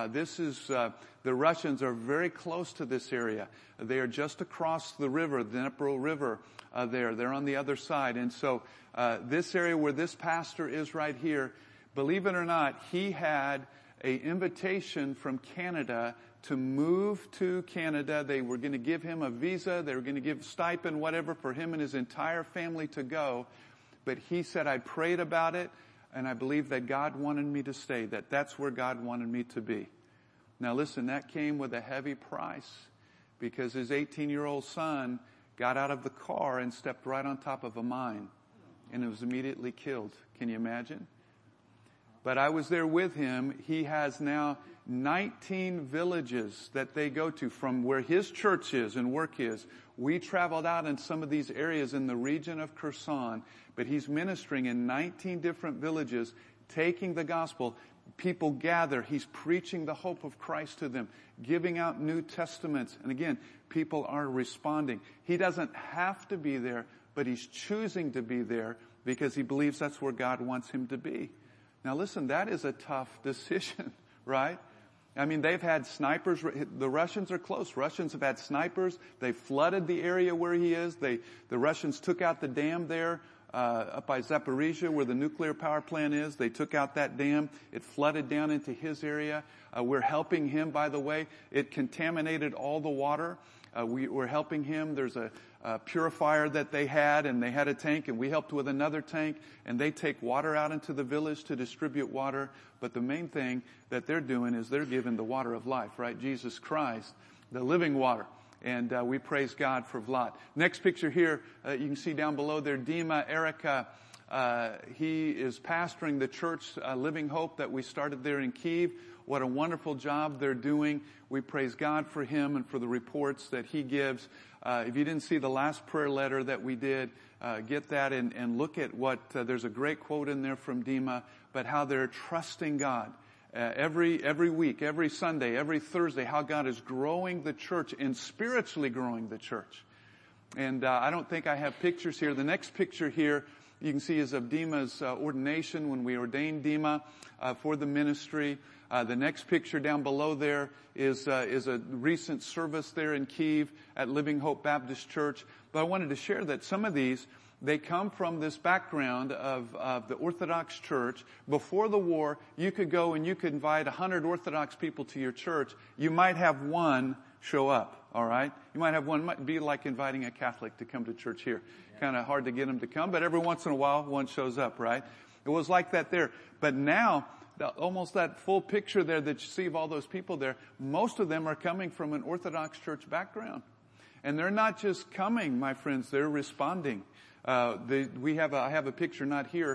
The Russians are very close to this area. They are just across the river, the Dnepro River, there. They're on the other side. And so, this area where this pastor is right here, believe it or not, he had an invitation from Canada to move to Canada. They were going to give him a visa. They were going to give stipend, whatever, for him and his entire family to go. But he said, I prayed about it, and I believe that God wanted me to stay, that's where God wanted me to be. Now listen, that came with a heavy price, because his 18-year-old son got out of the car and stepped right on top of a mine, and was immediately killed. Can you imagine? But I was there with him. He has now 19 villages that they go to from where his church is and work is. We traveled out in some of these areas in the region of Kherson, but he's ministering in 19 different villages, taking the gospel. People gather. He's preaching the hope of Christ to them, giving out New Testaments. And again, people are responding. He doesn't have to be there, but he's choosing to be there because he believes that's where God wants him to be. Now listen, that is a tough decision, right? I mean, they've had snipers. The Russians are close. Russians have had snipers. They flooded the area where he is. The Russians took out the dam there, up by Zaporizhia where the nuclear power plant is. They took out that dam. It flooded down into his area. We're helping him, by the way. It contaminated all the water. We're helping him. There's a purifier that they had, and they had a tank, and we helped with another tank, and they take water out into the village to distribute water. But the main thing that they're doing is they're giving the water of life, right? Jesus Christ, the living water. And we praise God for Vlad. Next picture here, you can see down below there, Dima Erica. He is pastoring the church, Living Hope, that we started there in Kyiv. What a wonderful job they're doing. We praise God for him and for the reports that he gives. If you didn't see the last prayer letter that we did, get that and look at what, there's a great quote in there from Dima, but how they're trusting God. Every week, every Sunday, every Thursday, how God is growing the church and spiritually growing the church. And I don't think I have pictures here. The next picture here you can see is of Dima's ordination when we ordained Dima for the ministry. The next picture down below there is a recent service there in Kyiv at Living Hope Baptist Church. But I wanted to share that some of these, they come from this background of the Orthodox Church. Before the war, you could go and you could invite 100 Orthodox people to your church. You might have one show up, all right? You might have one. It might be like inviting a Catholic to come to church here. Kind of hard to get them to come, but every once in a while, one shows up, right? It was like that there. But now, almost that full picture there that you see of all those people there, most of them are coming from an Orthodox church background. And they're not just coming, my friends, they're responding. I have a picture, not here,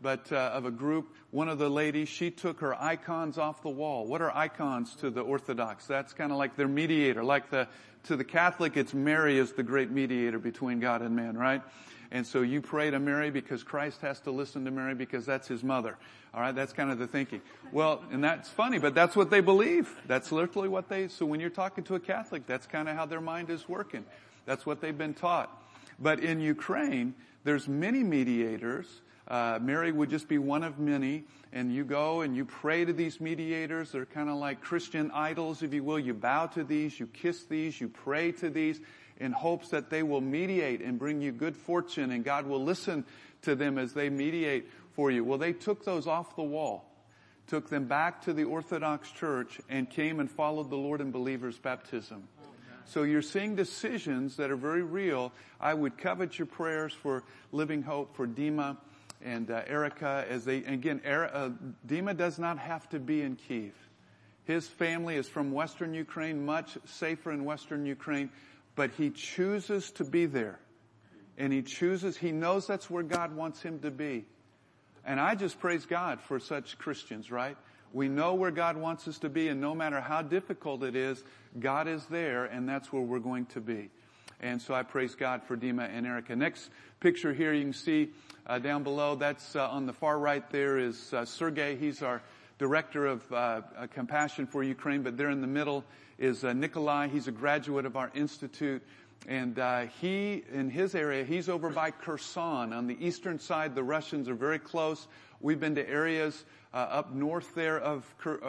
but of a group. One of the ladies, she took her icons off the wall. What are icons to the Orthodox? That's kind of like their mediator. To the Catholic, it's Mary is the great mediator between God and man, right? And so you pray to Mary because Christ has to listen to Mary because that's his mother. All right, that's kind of the thinking. Well, and that's funny, but that's what they believe. That's literally what so when you're talking to a Catholic, that's kind of how their mind is working. That's what they've been taught. But in Ukraine, there's many mediators. Mary would just be one of many, and you go and you pray to these mediators. They're kind of like Christian idols, if you will. You bow to these, you kiss these, you pray to these in hopes that they will mediate and bring you good fortune, and God will listen to them as they mediate for you. Well, they took those off the wall, took them back to the Orthodox Church, and came and followed the Lord in believers' baptism. So you're seeing decisions that are very real. I would covet your prayers for Living Hope, for Dima and Erica, as they, again, Dima does not have to be in Kyiv. His family is from Western Ukraine, much safer in Western Ukraine, but he chooses to be there. And he knows that's where God wants him to be. And I just praise God for such Christians, right? We know where God wants us to be, and no matter how difficult it is, God is there, and that's where we're going to be. And so I praise God for Dima and Erica. Next picture here, you can see down below, that's on the far right there is Sergey. He's our director of Compassion for Ukraine, but there in the middle is Nikolai. He's a graduate of our institute. And he, in his area, he's over by Kherson. On the eastern side, the Russians are very close. We've been to areas up north there of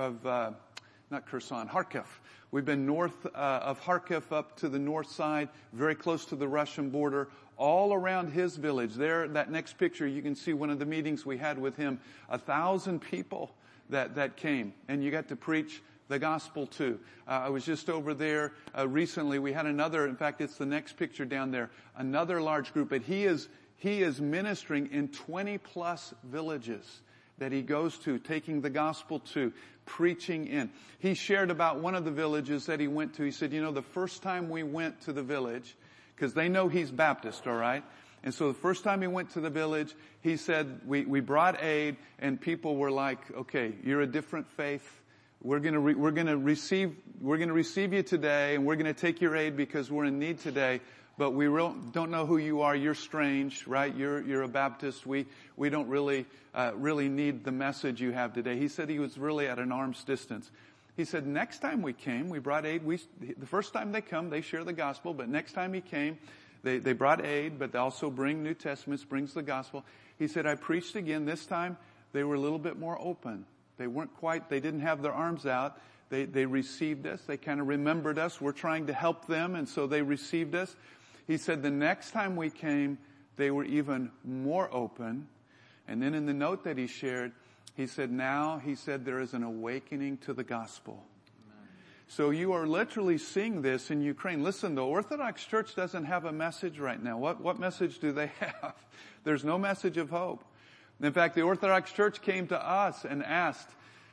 not Kherson, Kharkiv. We've been north of Kharkiv up to the north side, very close to the Russian border, all around his village. There, that next picture, you can see one of the meetings we had with him. 1,000 people that came, and you got to preach the gospel too. I was just over there recently. We had another, in fact, it's the next picture down there, another large group, but he is ministering in 20 plus villages that he goes to, taking the gospel to, preaching in. He shared about one of the villages that he went to. He said, the first time we went to the village, because they know he's Baptist, all right? And so the first time he went to the village, he said, we brought aid, and people were like, okay, you're a different faith. We're going to receive you today, and we're going to take your aid because we're in need today. But we don't know who you are. You're strange, right? You're a Baptist. We don't really need the message you have today. He said he was really at an arm's distance. He said next time we came, we brought aid. The first time they come, they share the gospel. But next time he came, they brought aid, but they also bring New Testaments, brings the gospel. He said, I preached again. This time they were a little bit more open. They didn't have their arms out. They received us. They kind of remembered us. We're trying to help them, and so they received us. He said the next time we came, they were even more open. And then in the note that he shared, he said there is an awakening to the gospel. Amen. So you are literally seeing this in Ukraine. Listen, the Orthodox Church doesn't have a message right now. What message do they have? There's no message of hope. In fact, the Orthodox Church came to us and asked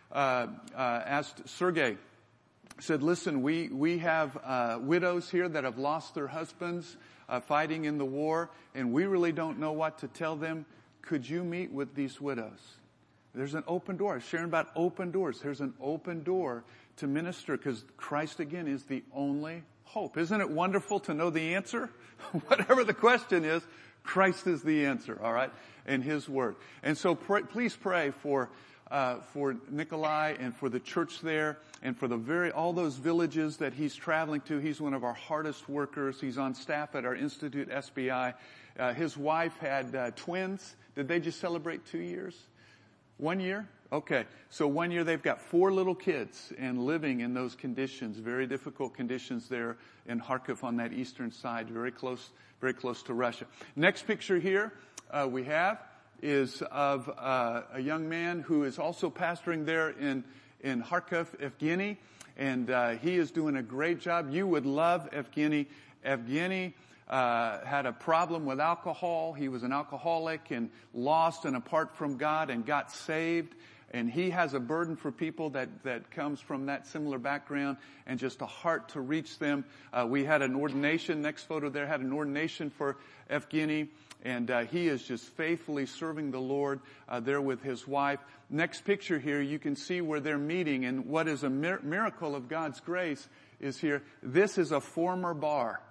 Sergey, said, listen, we have widows here that have lost their husbands fighting in the war, and we really don't know what to tell them. Could you meet with these widows? There's an open door. I was sharing about open doors. There's an open door to minister because Christ, again, is the only hope. Isn't it wonderful to know the answer? Whatever the question is, Christ is the answer, all right, in His Word. And so please pray for Nikolai and for the church there and for all those villages that he's traveling to. He's one of our hardest workers. He's on staff at our Institute SBI. His wife had twins. Did they just celebrate 2 years? 1 year? Okay. So 1 year they've got 4 little kids and living in those conditions, very difficult conditions there in Kharkiv on that eastern side, very close to Russia. Next picture here we have is of a young man who is also pastoring there in Kharkiv, Evgeny, and he is doing a great job. You would love Evgeny. Evgeny had a problem with alcohol. He was an alcoholic and lost and apart from God and got saved. And he has a burden for people that comes from that similar background and just a heart to reach them. We had an ordination, next photo there had an ordination for Evgeny. And he is just faithfully serving the Lord there with his wife. Next picture here, you can see where they're meeting. And what is a miracle of God's grace is here. This is a former bar.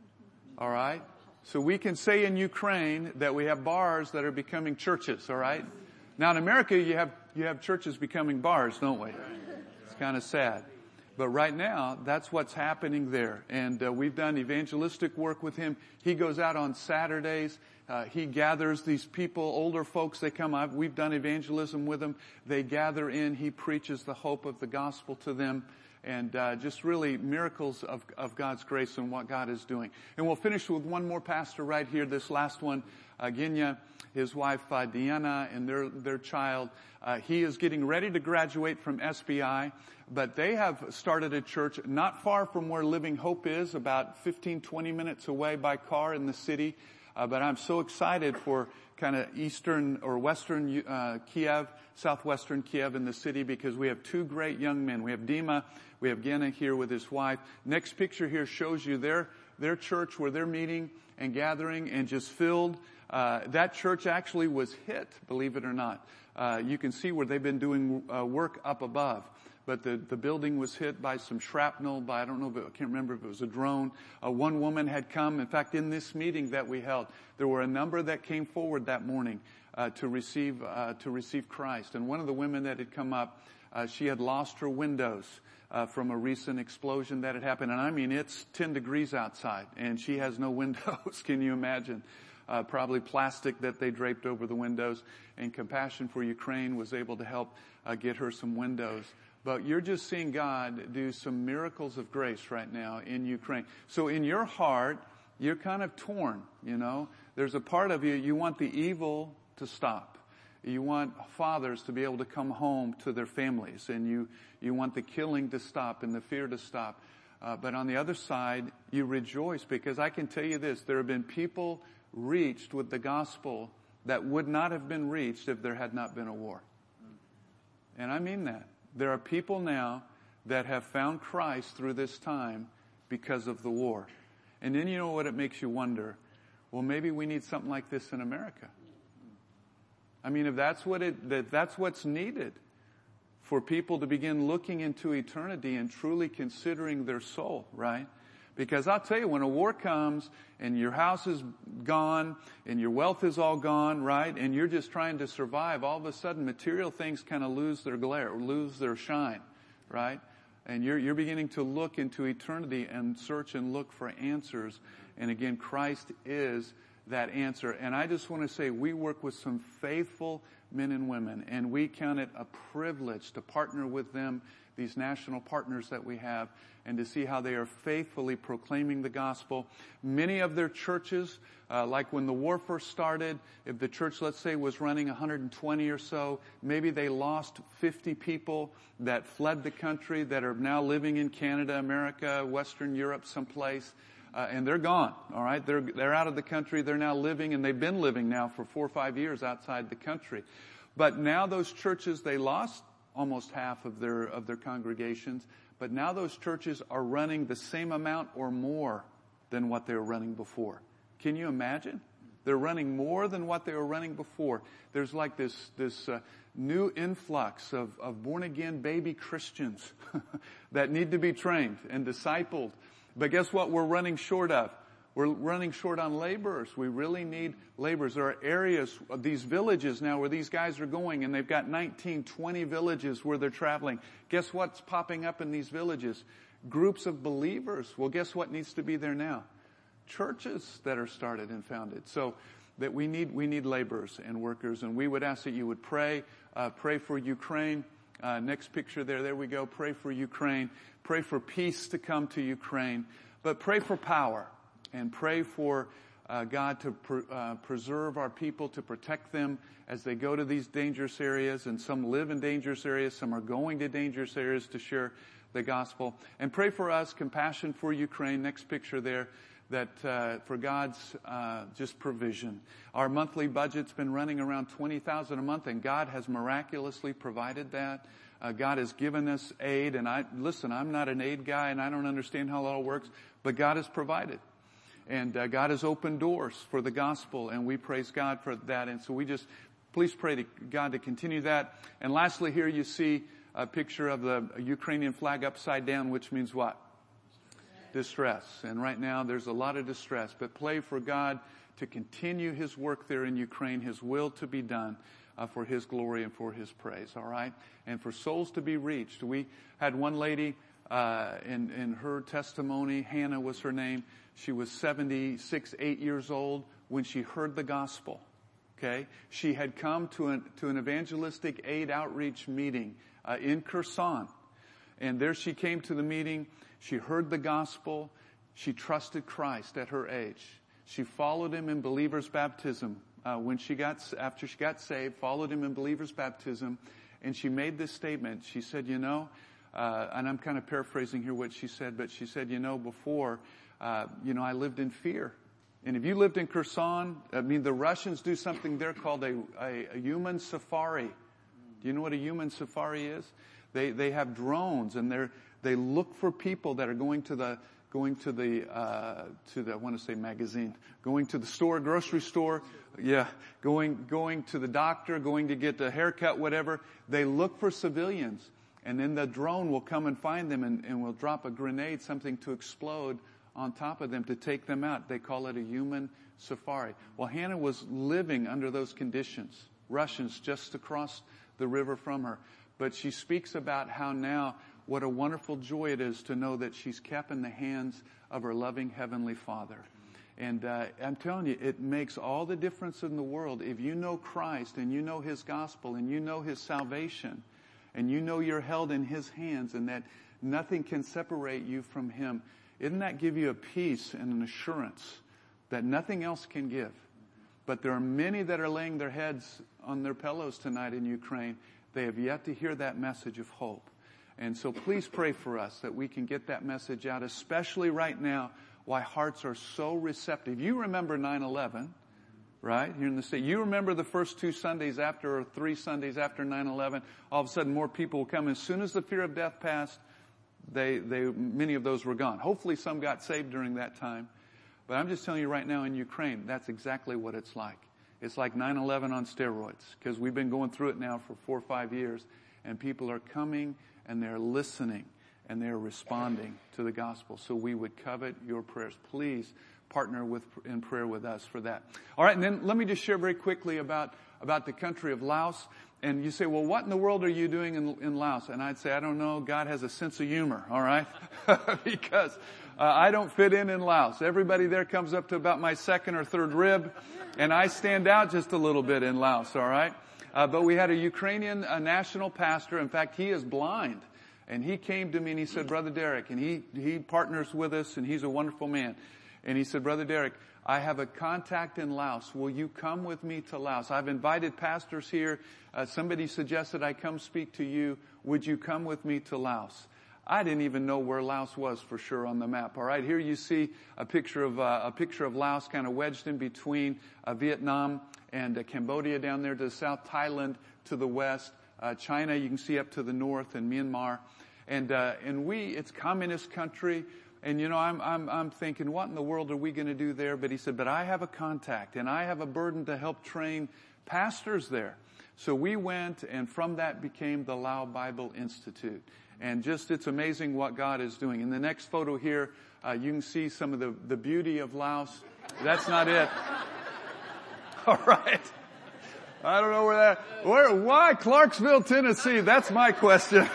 All right? So we can say in Ukraine that we have bars that are becoming churches. All right? Now in America, you have churches becoming bars, don't we? It's kind of sad. But right now, that's what's happening there. And we've done evangelistic work with him. He goes out on Saturdays. He gathers these people, older folks, they come out. We've done evangelism with them. They gather in. He preaches the hope of the gospel to them. And just really miracles of God's grace and what God is doing. And we'll finish with one more pastor right here, this last one, Genya, his wife Diana, and their child. He is getting ready to graduate from SBI, but they have started a church not far from where Living Hope is, about 15, 20 minutes away by car in the city. But I'm so excited for kind of eastern or western Kiev, southwestern Kiev in the city, because we have two great young men. We have Dima, we have Gena here with his wife. Next picture here shows you their church where they're meeting and gathering and just filled. That church actually was hit, believe it or not. You can see where they've been doing work up above. But the building was hit by some shrapnel, I can't remember if it was a drone. One woman had come. In fact, in this meeting that we held, there were a number that came forward that morning to receive Christ. And one of the women that had come up, she had lost her windows from a recent explosion that had happened. And I mean, it's 10 degrees outside, and she has no windows. Can you imagine? Probably plastic that they draped over the windows. And Compassion for Ukraine was able to help get her some windows. But you're just seeing God do some miracles of grace right now in Ukraine. So in your heart, you're kind of torn, you know. There's a part of you want the evil to stop. You want fathers to be able to come home to their families. And you want the killing to stop and the fear to stop. But on the other side, you rejoice, because I can tell you this. There have been people reached with the gospel that would not have been reached if there had not been a war. And I mean that. There are people now that have found Christ through this time because of the war. And then you know what it makes you wonder? Well, maybe we need something like this in America. I mean, if that's what's needed for people to begin looking into eternity and truly considering their soul, right? Because I'll tell you, when a war comes and your house is gone and your wealth is all gone, right? And you're just trying to survive, all of a sudden material things kind of lose their glare, lose their shine, right? And you're beginning to look into eternity and search and look for answers. And again, Christ is that answer. And I just want to say, we work with some faithful men and women, and we count it a privilege to partner with them, these national partners that we have, and to see how they are faithfully proclaiming the gospel. Many of their churches, like when the war first started, if the church, let's say, was running 120 or so, maybe they lost 50 people that fled the country, that are now living in Canada, America, Western Europe, someplace. And they're gone, all right? They're out of the country. They're now living, and they've been living now for 4 or 5 years outside the country. But now those churches, they lost almost half of their congregations. But now those churches are running the same amount or more than what they were running before. Can you imagine? They're running more than what they were running before. There's like this new influx of born-again baby Christians that need to be trained and discipled. But guess what we're running short of? We're running short on laborers. We really need laborers. There are areas, these villages now where these guys are going, and they've got 19, 20 villages where they're traveling. Guess what's popping up in these villages? Groups of believers. Well, guess what needs to be there now? Churches that are started and founded. So that we need laborers and workers, and we would ask that you would pray for Ukraine. Next picture there we go. Pray for Ukraine. Pray for peace to come to Ukraine. But pray for power. And pray for God to preserve our people, to protect them as they go to these dangerous areas. And some live in dangerous areas. Some are going to dangerous areas to share the gospel. And pray for us, Compassion for Ukraine, next picture there, for God's just provision. Our monthly budget's been running around $20,000 a month, and God has miraculously provided that. God has given us aid, and I'm not an aid guy, and I don't understand how it all works, but God has provided. And God has opened doors for the gospel, and we praise God for that. And so please pray to God to continue that. And lastly, here you see a picture of the Ukrainian flag upside down, which means what? Distress. And right now there's a lot of distress, but pray for God to continue His work there in Ukraine, His will to be done for His glory and for His praise, all right? And for souls to be reached. We had one lady in her testimony, Hannah was her name. She was 8 years old when she heard the gospel. Okay? She had come to an evangelistic aid outreach meeting in Kherson. And there she came to the meeting. She heard the gospel. She trusted Christ at her age. She followed Him in believer's baptism. After she got saved, followed Him in believer's baptism. And she made this statement. She said, and I'm kind of paraphrasing here what she said, but she said, before, I lived in fear. And if you lived in Kherson, the Russians do something there called a human safari. Do you know what a human safari is? They have drones, and they look for people that are going to the I want to say magazine, going to the store, grocery store, going to the doctor, going to get a haircut, whatever. They look for civilians, and then the drone will come and find them and will drop a grenade, something to explode on top of them to take them out. They call it a human safari. Well, Hannah was living under those conditions. Russians just across the river from her. But she speaks about how now, what a wonderful joy it is to know that she's kept in the hands of her loving Heavenly Father. And I'm telling you, it makes all the difference in the world. If you know Christ and you know His gospel and you know His salvation and you know you're held in His hands and that nothing can separate you from Him, doesn't that give you a peace and an assurance that nothing else can give? But there are many that are laying their heads on their pillows tonight in Ukraine. They have yet to hear that message of hope. And so please pray for us that we can get that message out, especially right now, why hearts are so receptive. You remember 9/11, right? Here in the state. You remember the first 2 Sundays after, or 3 Sundays after 9/11, all of a sudden more people will come. As soon as the fear of death passed, many of those were gone. Hopefully some got saved during that time. But I'm just telling you right now in Ukraine, that's exactly what it's like. It's like 9/11 on steroids, because we've been going through it now for 4 or 5 years, and people are coming and they're listening and they're responding to the gospel. So we would covet your prayers. Please partner in prayer with us for that. All right, and then let me just share very quickly about the country of Laos. And you say, well, what in the world are you doing in Laos? And I'd say, I don't know. God has a sense of humor, all right? Because I don't fit in Laos. Everybody there comes up to about my 2nd or 3rd rib, and I stand out just a little bit in Laos, all right? But we had a Ukrainian national pastor. In fact, he is blind. And he came to me and he said, Brother Derek, and he partners with us, and he's a wonderful man. And he said, Brother Derek, I have a contact in Laos. Will you come with me to Laos? I've invited pastors here. Somebody suggested I come speak to you. Would you come with me to Laos? I didn't even know where Laos was for sure on the map. All right, here you see a picture of Laos kind of wedged in between Vietnam and Cambodia down there to the south, Thailand to the west, China you can see up to the north, and Myanmar. And it's communist country. And I'm thinking, what in the world are we going to do there? But he said, but I have a contact and I have a burden to help train pastors there. So we went, and from that became the Lao Bible Institute. And it's amazing what God is doing. In the next photo here, you can see some of the beauty of Laos. That's not it. All right. I don't know why Clarksville, Tennessee? That's my question.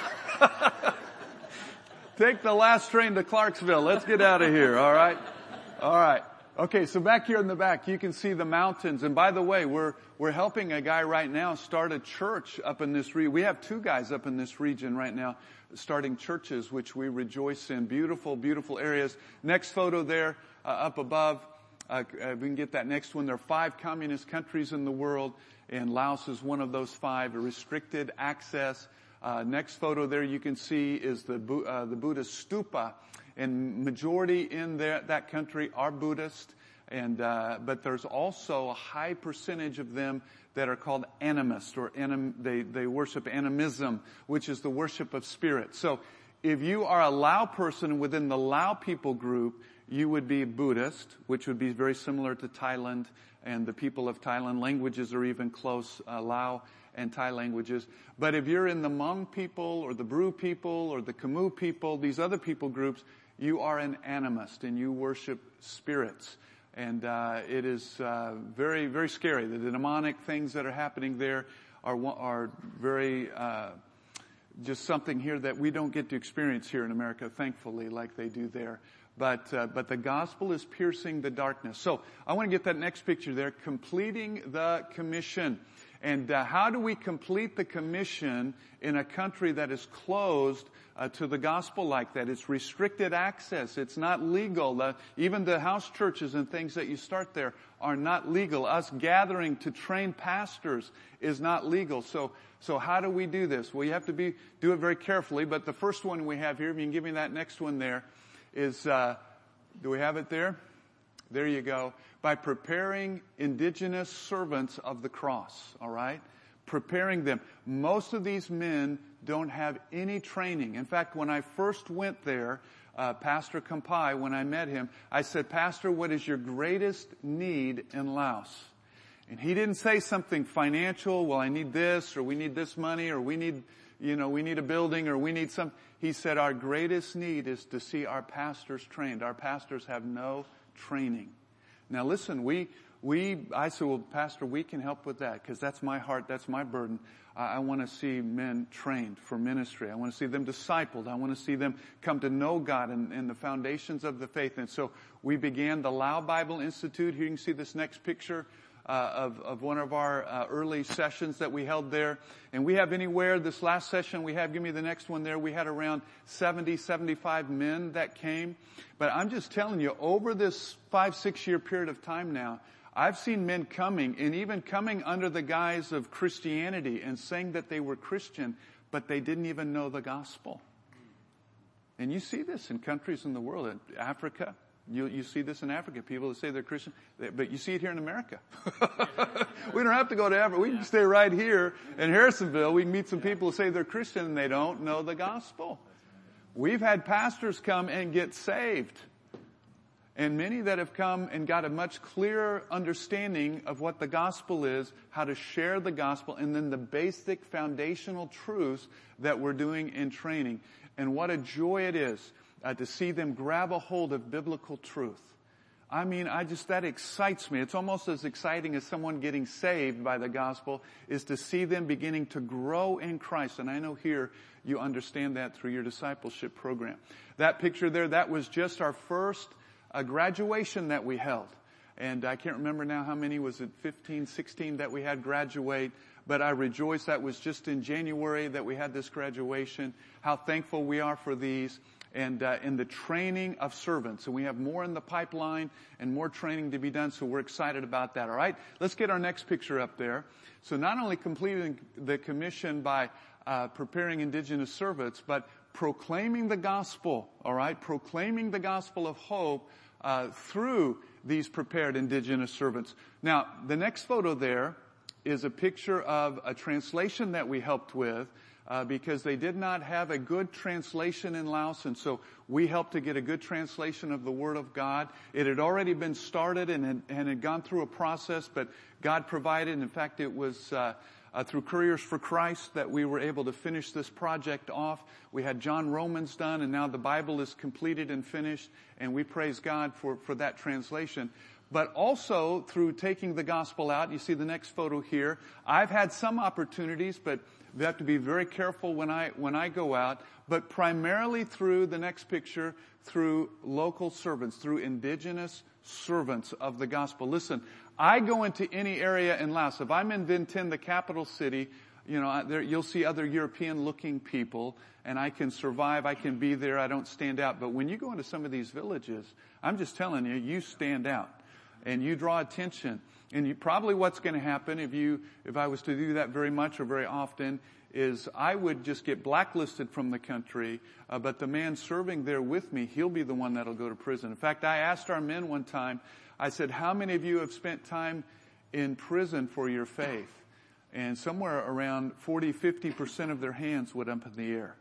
Take the last train to Clarksville. Let's get out of here. All right. All right. Okay. So back here in the back, you can see the mountains. And by the way, we're helping a guy right now start a church up in this region. We have 2 guys up in this region right now starting churches, which we rejoice in. Beautiful, beautiful areas. Next photo there, up above. We can get that next one. There are 5 communist countries in the world, and Laos is one of those 5. Restricted access. Next photo there you can see is the Buddhist stupa. and majority in that country are Buddhist. And but there's also a high percentage of them that are called animists, or they worship animism, which is the worship of spirit. So if you are a Lao person within the Lao people group, you would be Buddhist, which would be very similar to Thailand and the people of Thailand. Languages are even close, Lao and Thai languages. But if you're in the Hmong people or the Bru people or the Khmu people, these other people groups, you are an animist and you worship spirits. And it is very, very scary. The demonic things that are happening there are very just something here that we don't get to experience here in America, thankfully, like they do there. But the gospel is piercing the darkness. So I want to get that next picture there, completing the commission. And how do we complete the commission in a country that is closed to the gospel like that? It's restricted access. It's not legal. Even the house churches and things that you start there are not legal. Us gathering to train pastors is not legal. So how do we do this? Well, you have to do it very carefully. But the first one we have here, if you can give me that next one there, is, do we have it there? There you go. By preparing indigenous servants of the cross, all right? Preparing them. Most of these men don't have any training. In fact, when I first went there, Pastor Kampai, when I met him, I said, Pastor, what is your greatest need in Laos? And he didn't say something financial, well, I need this, or we need this money, or we need a building, or we need some. He said, our greatest need is to see our pastors trained. Our pastors have no training. Now listen, I said, well, Pastor, we can help with that, because that's my heart, that's my burden. I want to see men trained for ministry. I want to see them discipled. I want to see them come to know God and the foundations of the faith. And so we began the Lao Bible Institute. Here you can see this next picture of one of our early sessions that we held there. And we have this last session we have, give me the next one there, we had around 70, 75 men that came. But I'm just telling you, over this 5-6 year period of time now, I've seen men coming, and even coming under the guise of Christianity and saying that they were Christian, but they didn't even know the gospel. And you see this in countries in the world, in Africa. You see this in Africa, people that say they're Christian, but you see it here in America. We don't have to go to Africa. We can stay right here in Harrisonville. We can meet some people who say they're Christian and they don't know the gospel. We've had pastors come and get saved. And many that have come and got a much clearer understanding of what the gospel is, how to share the gospel, and then the basic foundational truths that we're doing in training. And what a joy it is to see them grab a hold of biblical truth. I mean, that excites me. It's almost as exciting as someone getting saved by the gospel is to see them beginning to grow in Christ. And I know here you understand that through your discipleship program. That picture there, that was just our first graduation that we held. And I can't remember now how many, was it 15, 16 that we had graduate? But I rejoice that was just in January that we had this graduation. How thankful we are for these. And in the training of servants. And we have more in the pipeline and more training to be done, so we're excited about that. All right? Let's get our next picture up there. So not only completing the commission by preparing indigenous servants, but proclaiming the gospel, all right? Proclaiming the gospel of hope through these prepared indigenous servants. Now, the next photo there is a picture of a translation that we helped with, because they did not have a good translation in Laos, and so we helped to get a good translation of the Word of God. It had already been started and had gone through a process, but God provided. In fact, it was through Couriers for Christ that we were able to finish this project off. We had John Romans done, and now the Bible is completed and finished, and we praise God for that translation. But also through taking the gospel out. You see the next photo here. I've had some opportunities, but we have to be very careful when I go out, but primarily through the next picture, through local servants, through indigenous servants of the gospel. Listen, I go into any area in Laos. If I'm in Vientiane, the capital city, you'll see other European-looking people, and I can survive. I can be there. I don't stand out. But when you go into some of these villages, I'm just telling you, you stand out, and you draw attention. And probably what's going to happen if I was to do that very much or very often is I would just get blacklisted from the country, but the man serving there with me, he'll be the one that'll go to prison. In fact, I asked our men one time, I said, how many of you have spent time in prison for your faith? And somewhere around 40-50% of their hands went up in the air.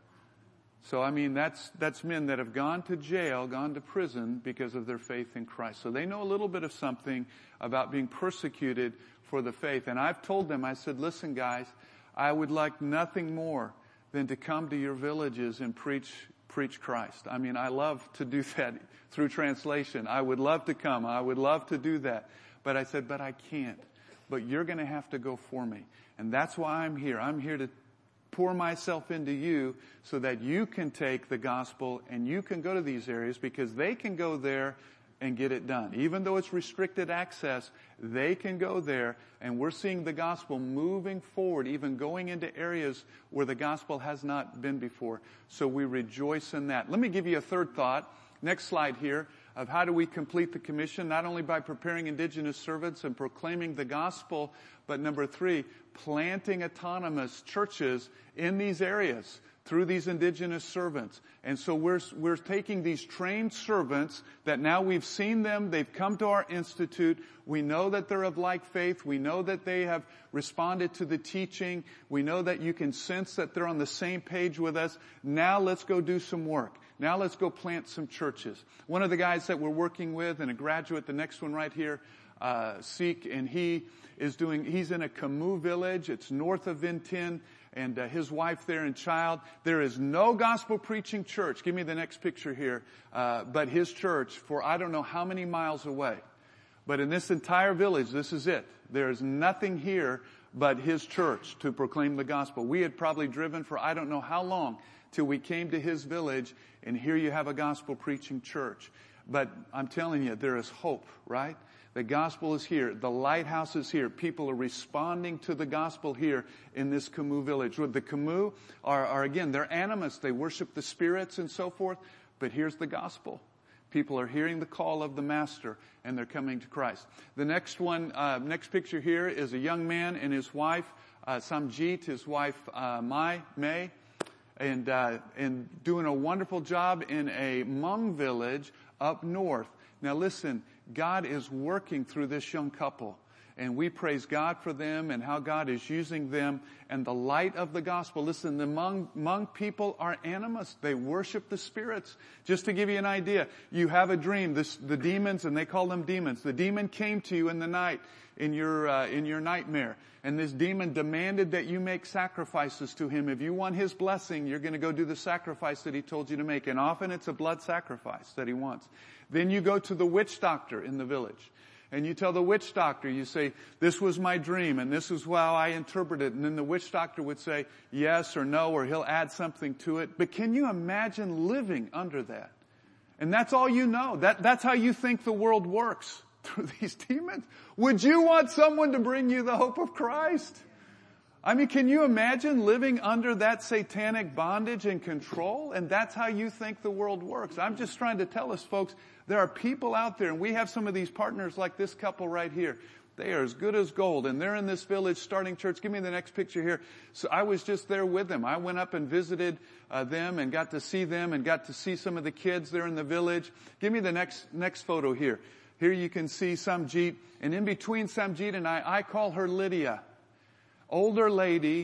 So, I mean, that's men that have gone to jail, gone to prison because of their faith in Christ. So they know a little bit of something about being persecuted for the faith. And I've told them, I said, listen, guys, I would like nothing more than to come to your villages and preach Christ. I mean, I love to do that through translation. I would love to come. I would love to do that. But I said, but I can't. But you're going to have to go for me. And that's why I'm here. I'm here to pour myself into you so that you can take the gospel and you can go to these areas, because they can go there and get it done. Even though it's restricted access, they can go there, and we're seeing the gospel moving forward, even going into areas where the gospel has not been before. So we rejoice in that. Let me give you a third thought. Next slide here, of how do we complete the commission, not only by preparing indigenous servants and proclaiming the gospel, but number 3, planting autonomous churches in these areas through these indigenous servants. And so we're taking these trained servants that now we've seen them, they've come to our institute, we know that they're of like faith, we know that they have responded to the teaching, we know that you can sense that they're on the same page with us. Now let's go do some work. Now let's go plant some churches. One of the guys that we're working with, and a graduate, the next one right here, Sikh, and he's in a Kamu village. It's north of Vintin, and his wife there and child. There is no gospel preaching church. Give me the next picture here. But his church for I don't know how many miles away. But in this entire village, this is it. There is nothing here but his church to proclaim the gospel. We had probably driven for I don't know how long till we came to his village, and here you have a gospel preaching church. But I'm telling you, there is hope, right? The gospel is here. The lighthouse is here. People are responding to the gospel here in this Kamu village. The Kamu are again, they're animists. They worship the spirits and so forth. But here's the gospel. People are hearing the call of the master, and they're coming to Christ. The next one, next picture here is a young man and his wife, Samjit, his wife, May, and doing a wonderful job in a Hmong village up north. Now listen, God is working through this young couple, and we praise God for them and how God is using them and the light of the gospel. Listen, the Hmong people are animists. They worship the spirits. Just to give you an idea, you have a dream. The demons, and they call them demons. The demon came to you in the night in your nightmare, and this demon demanded that you make sacrifices to him. If you want his blessing, you're going to go do the sacrifice that he told you to make, and often it's a blood sacrifice that he wants. Then you go to the witch doctor in the village, and you tell the witch doctor, you say, this was my dream, and this is how I interpret it. And then the witch doctor would say yes or no, or he'll add something to it. But can you imagine living under that? And that's all you know. That's how you think the world works, through these demons. Would you want someone to bring you the hope of Christ? I mean, can you imagine living under that satanic bondage and control? And that's how you think the world works. I'm just trying to tell us, folks, there are people out there, and we have some of these partners like this couple right here. They are as good as gold, and they're in this village starting church. Give me the next picture here. So I was just there with them. I went up and visited them and got to see them and got to see some of the kids there in the village. Give me the next photo here. Here you can see Samjit, and in between Samjit and I call her Lydia. Older lady,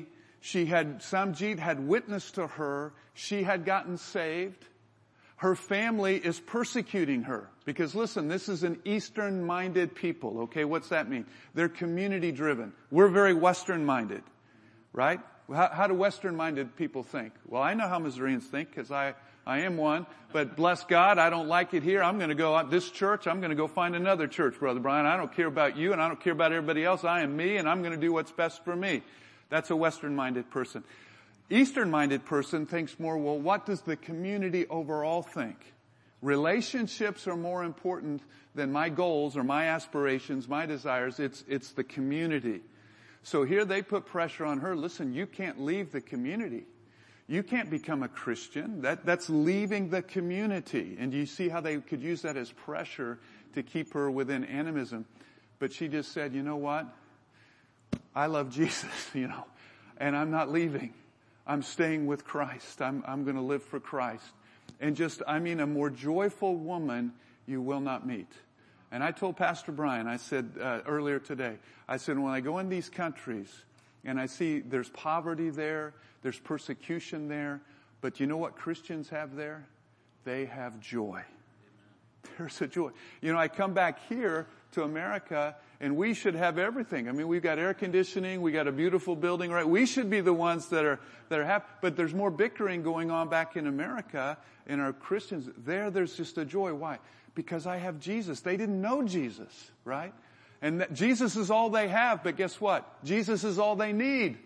Samjit had witnessed to her. She had gotten saved. Her family is persecuting her. Because listen, this is an Eastern-minded people, okay? What's that mean? They're community-driven. We're very Western-minded, right? How do Western-minded people think? Well, I know how Missourians think, because I am one, but bless God, I don't like it here. I'm going to go out this church. I'm going to go find another church, Brother Brian. I don't care about you, and I don't care about everybody else. I am me, and I'm going to do what's best for me. That's a Western-minded person. Eastern-minded person thinks more, well, what does the community overall think? Relationships are more important than my goals or my aspirations, my desires. It's the community. So here they put pressure on her. Listen, you can't leave the community. You can't become a Christian. That's leaving the community. And you see how they could use that as pressure to keep her within animism. But she just said, you know what? I love Jesus, and I'm not leaving. I'm staying with Christ. I'm going to live for Christ. And a more joyful woman you will not meet. And I told Pastor Brian, I said earlier today, I said, when I go in these countries and I see there's poverty there, there's persecution there, but you know what Christians have there? They have joy. There's a joy. I come back here to America and we should have everything. I mean, we've got air conditioning, we got a beautiful building, right? We should be the ones that are happy. But there's more bickering going on back in America, and our Christians, there's just a joy. Why? Because I have Jesus. They didn't know Jesus, right? And Jesus is all they have, but guess what? Jesus is all they need.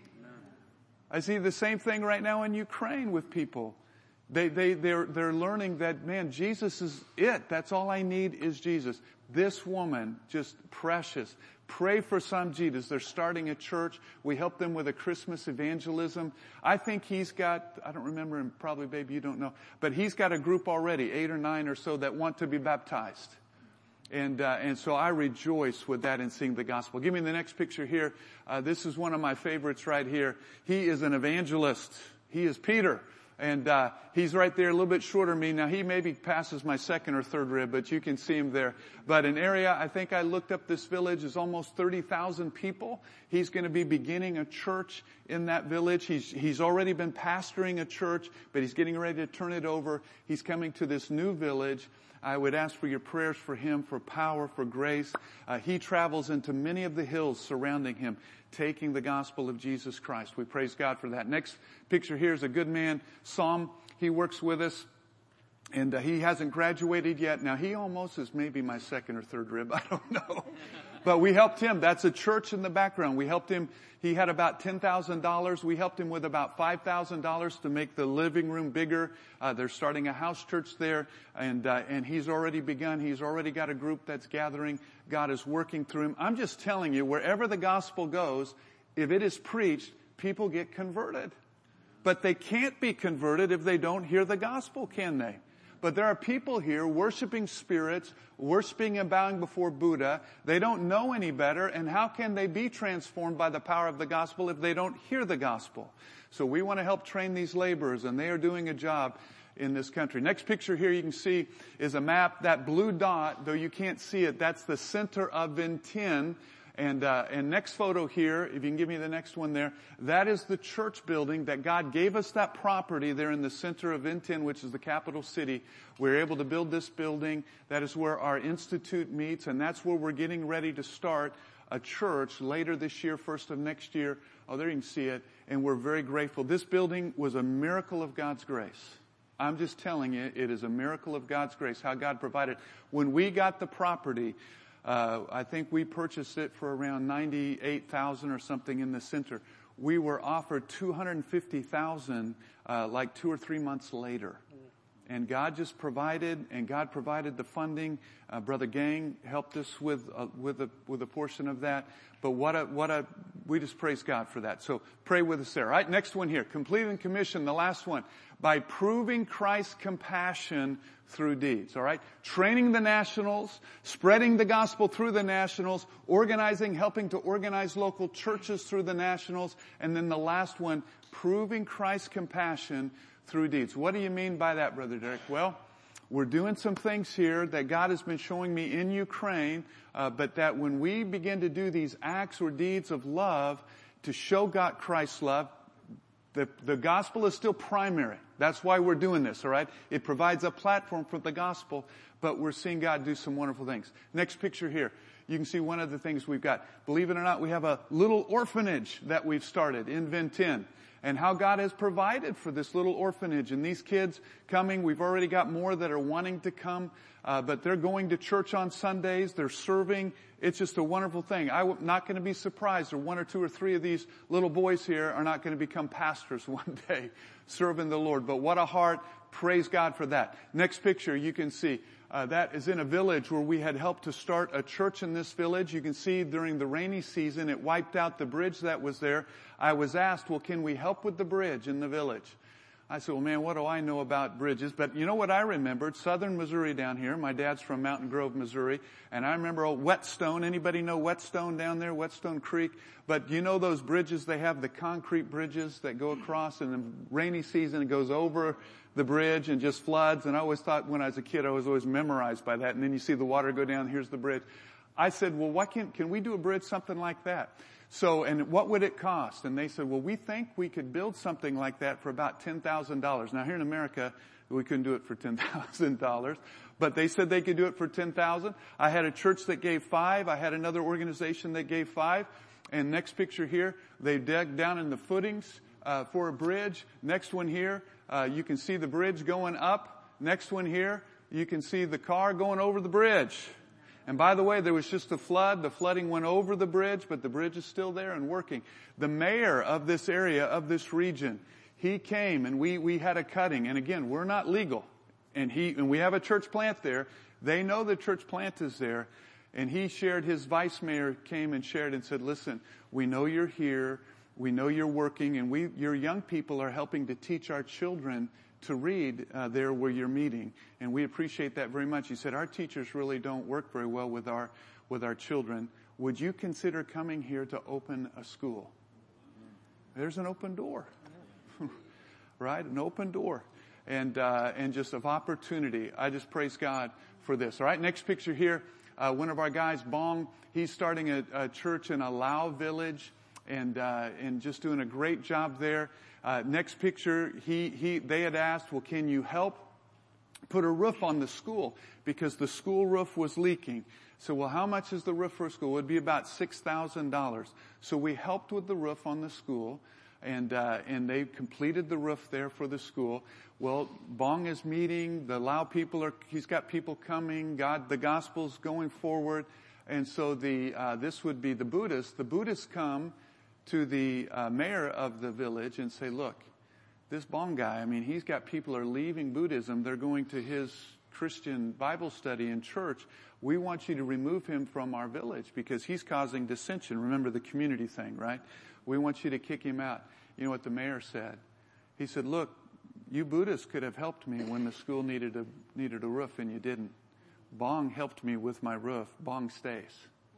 I see the same thing right now in Ukraine with people. They're learning that, man, Jesus is it. That's all I need is Jesus. This woman, just precious. Pray for Samjitas. They're starting a church. We help them with a Christmas evangelism. I think he's got, I don't remember, and probably, baby, you don't know, but he's got a group already, 8 or 9 or so, that want to be baptized. And so I rejoice with that and seeing the gospel. Give me the next picture here. This is one of my favorites right here. He is an evangelist. He is Peter. And he's right there, a little bit shorter than me. Now, he maybe passes my second or third rib, but you can see him there. But an area, I think I looked up this village, is almost 30,000 people. He's going to be beginning a church in that village. He's already been pastoring a church, but he's getting ready to turn it over. He's coming to this new village. I would ask for your prayers for him, for power, for grace. He travels into many of the hills surrounding him, taking the gospel of Jesus Christ. We praise God for that. Next picture here is a good man, Sam. He works with us, and he hasn't graduated yet. Now, he almost is maybe my second or third rib. I don't know. But we helped him. That's a church in the background. We helped him. He had about $10,000. We helped him with about $5,000 to make the living room bigger. They're starting a house church there, and he's already begun. He's already got a group that's gathering. God is working through him. I'm just telling you, wherever the gospel goes, if it is preached, people get converted. But they can't be converted if they don't hear the gospel, can they? But there are people here worshiping spirits, worshiping and bowing before Buddha. They don't know any better, and how can they be transformed by the power of the gospel if they don't hear the gospel? So we want to help train these laborers, and they are doing a job in this country. Next picture here you can see is a map. That blue dot, though you can't see it, that's the center of Vientiane. And next photo here, if you can give me the next one there, that is the church building that God gave us that property there in the center of Vientiane, which is the capital city. We're able to build this building. That is where our institute meets, and that's where we're getting ready to start a church later this year, first of next year. Oh, there you can see it. And we're very grateful. This building was a miracle of God's grace. I'm just telling you, it is a miracle of God's grace, how God provided. When we got the property, I think we purchased it for around $98,000 or something in the center. We were offered $250,000 like 2 or 3 months later. And God just provided, and God provided the funding. Brother Gang helped us with a portion of that. But we just praise God for that. So pray with us there. All right, next one here. Complete and commission, the last one. By proving Christ's compassion through deeds. All right? Training the nationals, spreading the gospel through the nationals, organizing, helping to organize local churches through the nationals, and then the last one, proving Christ's compassion through deeds. What do you mean by that, Brother Derek? Well, we're doing some things here that God has been showing me in Ukraine, but that when we begin to do these acts or deeds of love to show God Christ's love, the gospel is still primary. That's why we're doing this, all right? It provides a platform for the gospel, but we're seeing God do some wonderful things. Next picture here. You can see one of the things we've got. Believe it or not, we have a little orphanage that we've started in Vientiane. And how God has provided for this little orphanage. And these kids coming, we've already got more that are wanting to come, but they're going to church on Sundays. They're serving. It's just a wonderful thing. I'm not going to be surprised, or 1 or 2 or 3 of these little boys here are not going to become pastors one day serving the Lord. But what a heart. Praise God for that. Next picture you can see. That is in a village where we had helped to start a church in this village. You can see during the rainy season, it wiped out the bridge that was there. I was asked, well, can we help with the bridge in the village? I said, well, man, what do I know about bridges? But you know what I remembered? Southern Missouri down here. My dad's from Mountain Grove, Missouri. And I remember old Whetstone. Anybody know Whetstone down there? Whetstone Creek. But you know those bridges? They have the concrete bridges that go across in the rainy season. It goes over the bridge and just floods. And I always thought when I was a kid, I was always memorized by that. And then you see the water go down. Here's the bridge. I said, well, why can we do a bridge something like that? So, and what would it cost? And they said, well, we think we could build something like that for about $10,000. Now here in America, we couldn't do it for $10,000, but they said they could do it for $10,000. I had a church that gave $5,000. I had another organization that gave $5,000. And next picture here, they dug down in the footings, for a bridge. Next one here, you can see the bridge going up. Next one here, you can see the car going over the bridge. And by the way, there was just a flood. The flooding went over the bridge, but the bridge is still there and working. The mayor of this area, of this region, he came and we had a cutting. And again, we're not legal. And we have a church plant there. They know the church plant is there. And he shared, his vice mayor came and shared and said, listen, we know you're here. We know you're working, and your young people are helping to teach our children to read there where you're meeting, and we appreciate that very much. He said, our teachers really don't work very well with our children. Would you consider coming here to open a school? There's an open door, right? An open door, and just of opportunity. I just praise God for this. All right, next picture here. One of our guys, Bong, he's starting a church in a Lao village, and just doing a great job there. Next picture, they had asked, well, can you help put a roof on the school? Because the school roof was leaking. So, well, how much is the roof for a school? It would be about $6,000. So we helped with the roof on the school, and they completed the roof there for the school. Well, Bong is meeting, the Lao people he's got people coming, the gospel's going forward. And so this would be the Buddhists. The Buddhists come to the mayor of the village and say, look, this Bong guy, I mean, he's got people are leaving Buddhism. They're going to his Christian Bible study in church. We want you to remove him from our village because he's causing dissension. Remember the community thing, right? We want you to kick him out. You know what the mayor said? He said, look, you Buddhists could have helped me when the school needed a roof and you didn't. Bong helped me with my roof. Bong stays.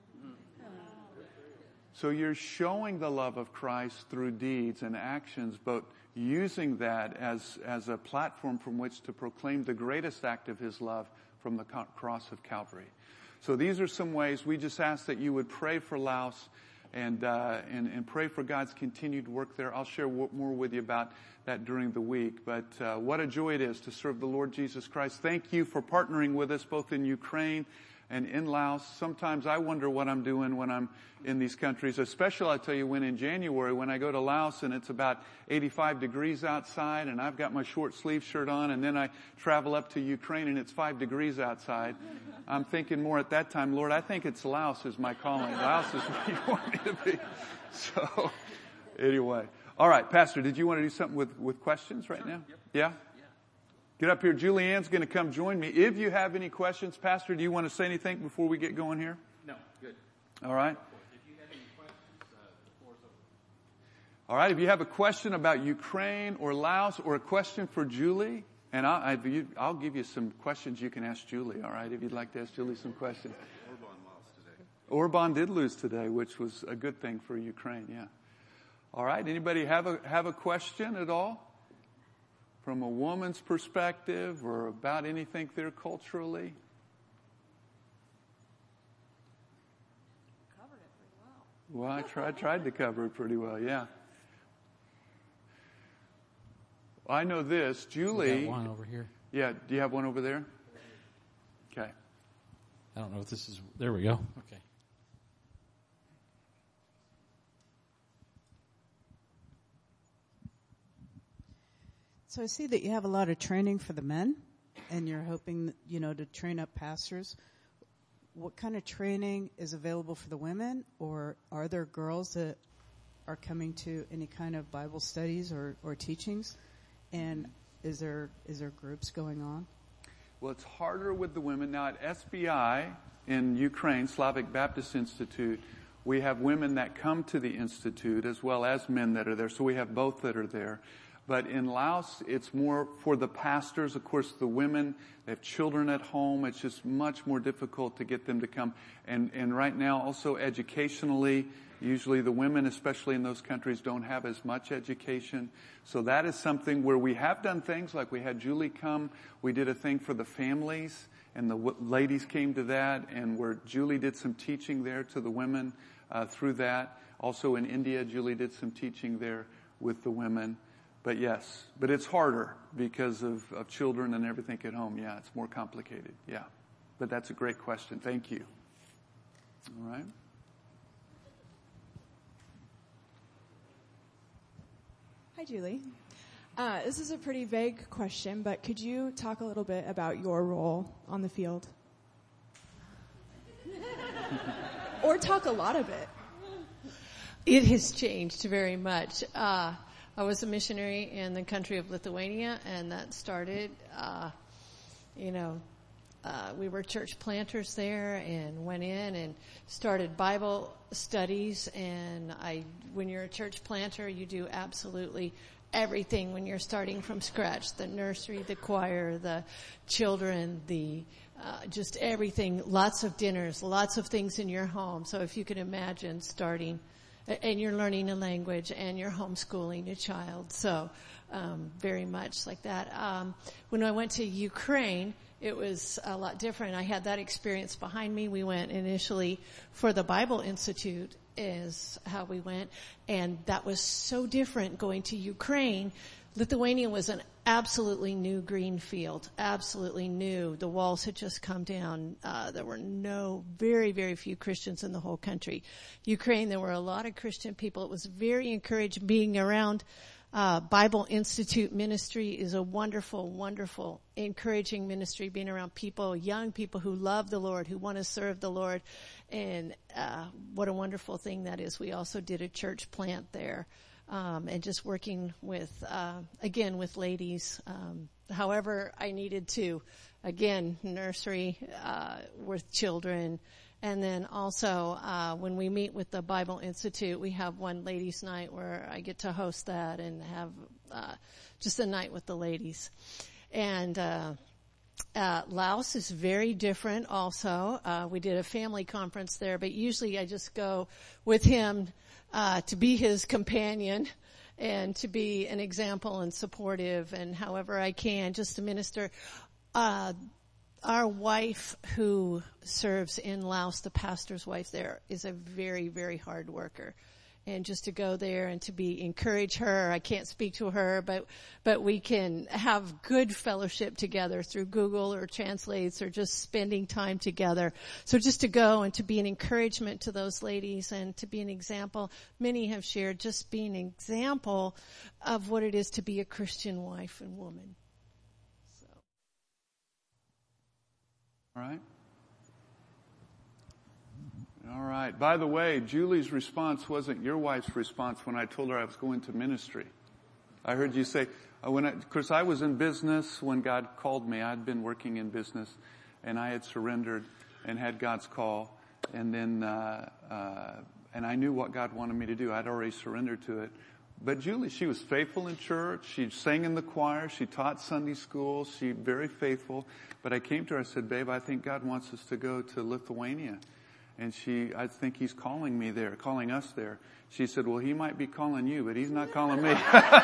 So you're showing the love of Christ through deeds and actions, but using that as a platform from which to proclaim the greatest act of his love from the cross of Calvary. So these are some ways. We just ask that you would pray for Laos and pray for God's continued work there. I'll share more with you about that during the week. But what a joy it is to serve the Lord Jesus Christ. Thank you for partnering with us both in Ukraine and in Laos. Sometimes I wonder what I'm doing when I'm in these countries, especially I'll tell you when in January when I go to Laos and it's about 85 degrees outside and I've got my short sleeve shirt on, and then I travel up to Ukraine and it's 5 degrees outside. I'm thinking more at that time, Lord, I think it's Laos is my calling. Laos is where you want me to be. So anyway. All right, Pastor, did you want to do something with questions right now? Yep. Yeah? Get up here. Julianne's going to come join me. If you have any questions, Pastor, do you want to say anything before we get going here? No, good. All right. If you have any questions, the floor is open. All right. If you have a question about Ukraine or Laos or a question for Julie, and I'll give you some questions you can ask Julie. All right, if you'd like to ask Julie some questions. Orban lost today. Orban did lose today, which was a good thing for Ukraine. Yeah. All right. Anybody have a question at all? From a woman's perspective or about anything there culturally? Covered it pretty well. Well, I tried to cover it pretty well, yeah. Well, I know this. Julie. We got one over here. Yeah, do you have one over there? Okay. I don't know if this is, there we go. Okay. So I see that you have a lot of training for the men, and you're hoping, to train up pastors. What kind of training is available for the women, or are there girls that are coming to any kind of Bible studies or teachings? And is there groups going on? Well, it's harder with the women. Now at SBI in Ukraine, Slavic Baptist Institute, we have women that come to the institute as well as men that are there. So we have both that are there. But in Laos, it's more for the pastors. Of course, the women, they have children at home. It's just much more difficult to get them to come. And right now, also educationally, usually the women, especially in those countries, don't have as much education. So that is something where we have done things, like we had Julie come. We did a thing for the families, and the ladies came to that, and where Julie did some teaching there to the women through that. Also in India, Julie did some teaching there with the women. But yes, but it's harder because of children and everything at home. Yeah, it's more complicated. Yeah. But that's a great question. Thank you. All right. Hi, Julie. This is a pretty vague question, but could you talk a little bit about your role on the field? Or talk a lot of it. It has changed very much. I was a missionary in the country of Lithuania, and that started, we were church planters there and went in and started Bible studies. And when you're a church planter, you do absolutely everything when you're starting from scratch. The nursery, the choir, the children, just everything, lots of dinners, lots of things in your home. So if you can imagine starting, and you're learning a language and you're homeschooling a child. So, very much like that. When I went to Ukraine, it was a lot different. I had that experience behind me. We went initially for the Bible Institute is how we went. And that was so different going to Ukraine. Lithuania was an absolutely new green field, absolutely new. The walls had just come down. There were very, very few Christians in the whole country. Ukraine, there were a lot of Christian people. It was very encouraging. Being around Bible Institute ministry is a wonderful, wonderful, encouraging ministry. Being around people, young people who love the Lord, who want to serve the Lord. And what a wonderful thing that is. We also did a church plant there. And just working with ladies, however I needed to. Again, nursery, with children. And then also, when we meet with the Bible Institute, we have one ladies' night where I get to host that and have, just a night with the ladies. And, Laos is very different also. We did a family conference there, but usually I just go with him to be his companion and to be an example and supportive and however I can just to minister. Our wife who serves in Laos, the pastor's wife there, is a very, very hard worker. And just to go there and to encourage her, I can't speak to her, but we can have good fellowship together through Google or Translates or just spending time together. So just to go and to be an encouragement to those ladies and to be an example. Many have shared just being an example of what it is to be a Christian wife and woman. So. All right. All right. By the way, Julie's response wasn't your wife's response when I told her I was going to ministry. I heard you say, of course I was in business when God called me. I'd been working in business and I had surrendered and had God's call. And then, and I knew what God wanted me to do. I'd already surrendered to it. But Julie, she was faithful in church. She sang in the choir. She taught Sunday school. She very faithful. But I came to her, I said, babe, I think God wants us to go to Lithuania. And I think he's calling me there, calling us there. She said, well, he might be calling you, but he's not calling me.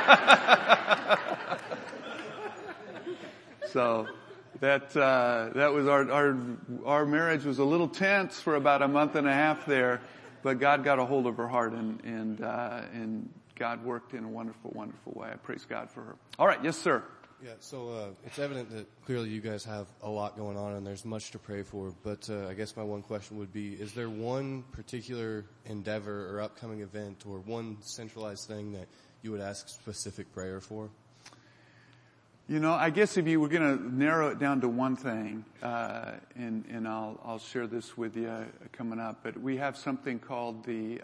So that was our marriage was a little tense for about a month and a half there, but God got a hold of her heart and God worked in a wonderful, wonderful way. I praise God for her. All right. Yes, sir. Yeah, so it's evident that clearly you guys have a lot going on and there's much to pray for, but I guess my one question would be, is there one particular endeavor or upcoming event or one centralized thing that you would ask specific prayer for? You know, I guess if you were going to narrow it down to one thing, and I'll share this with you coming up, but we have something called the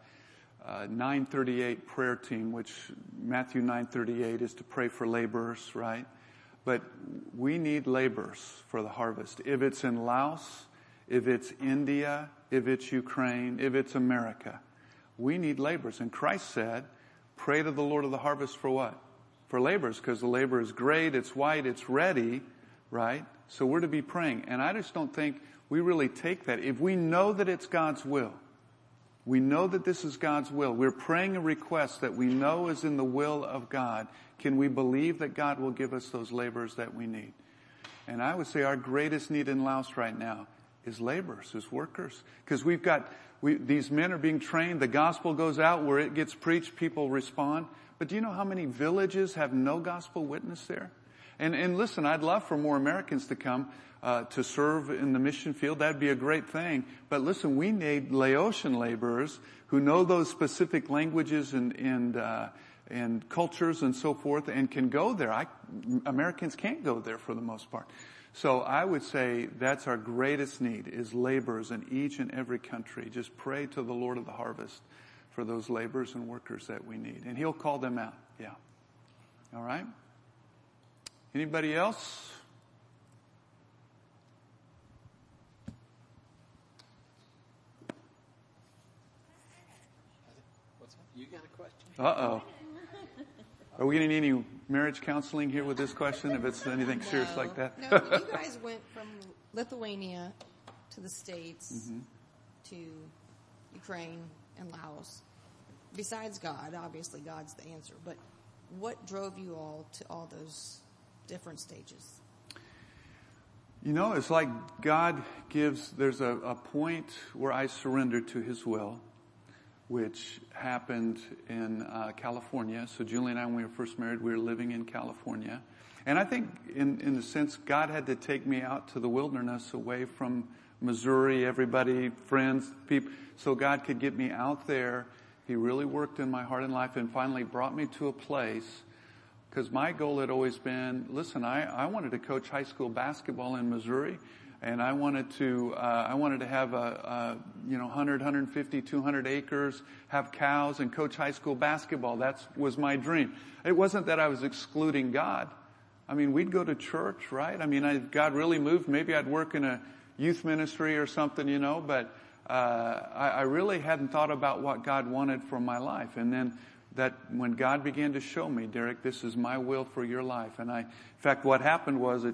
938 prayer team, which Matthew 9:38 is to pray for laborers, right? But we need laborers for the harvest. If it's in Laos, if it's India, if it's Ukraine, if it's America, we need laborers. And Christ said, pray to the Lord of the harvest for what? for laborers, because the labor is great, it's white, it's ready, right? So we're to be praying. And I just don't think we really take that. If we know that it's God's will, we know that this is God's will, we're praying a request that we know is in the will of God, can we believe that God will give us those laborers that we need? And I would say our greatest need in Laos right now is laborers, is workers. Because these men are being trained, the gospel goes out, where it gets preached, people respond. But do you know how many villages have no gospel witness there? And listen, I'd love for more Americans to come to serve in the mission field. That'd be a great thing. But listen, we need Laotian laborers who know those specific languages and cultures and so forth, and can go there. Americans can't go there for the most part. So I would say that's our greatest need, is laborers in each and every country. Just pray to the Lord of the harvest for those laborers and workers that we need. And He'll call them out. Yeah. All right? Anybody else? You got a question? Uh-oh. Are we going to need any marriage counseling here with this question, if it's anything serious like that? No, you guys went from Lithuania to the States to Ukraine and Laos. Besides God, obviously God's the answer, but what drove you all to all those different stages? You know, it's like God there's a point where I surrendered to His will, which happened in California. So Julie and I, when we were first married, we were living in California. And I think in the sense God had to take me out to the wilderness away from Missouri, everybody, friends, people, so God could get me out there. He really worked in my heart and life and finally brought me to a place, because my goal had always been, listen, I wanted to coach high school basketball in Missouri. And I wanted to have 100, 150, 200 acres, have cows, and coach high school basketball. That was my dream. It wasn't that I was excluding God. I mean, we'd go to church, right? I mean, God really moved. Maybe I'd work in a youth ministry or something, but I really hadn't thought about what God wanted for my life. And then when God began to show me, Derek, this is my will for your life. And in fact, what happened was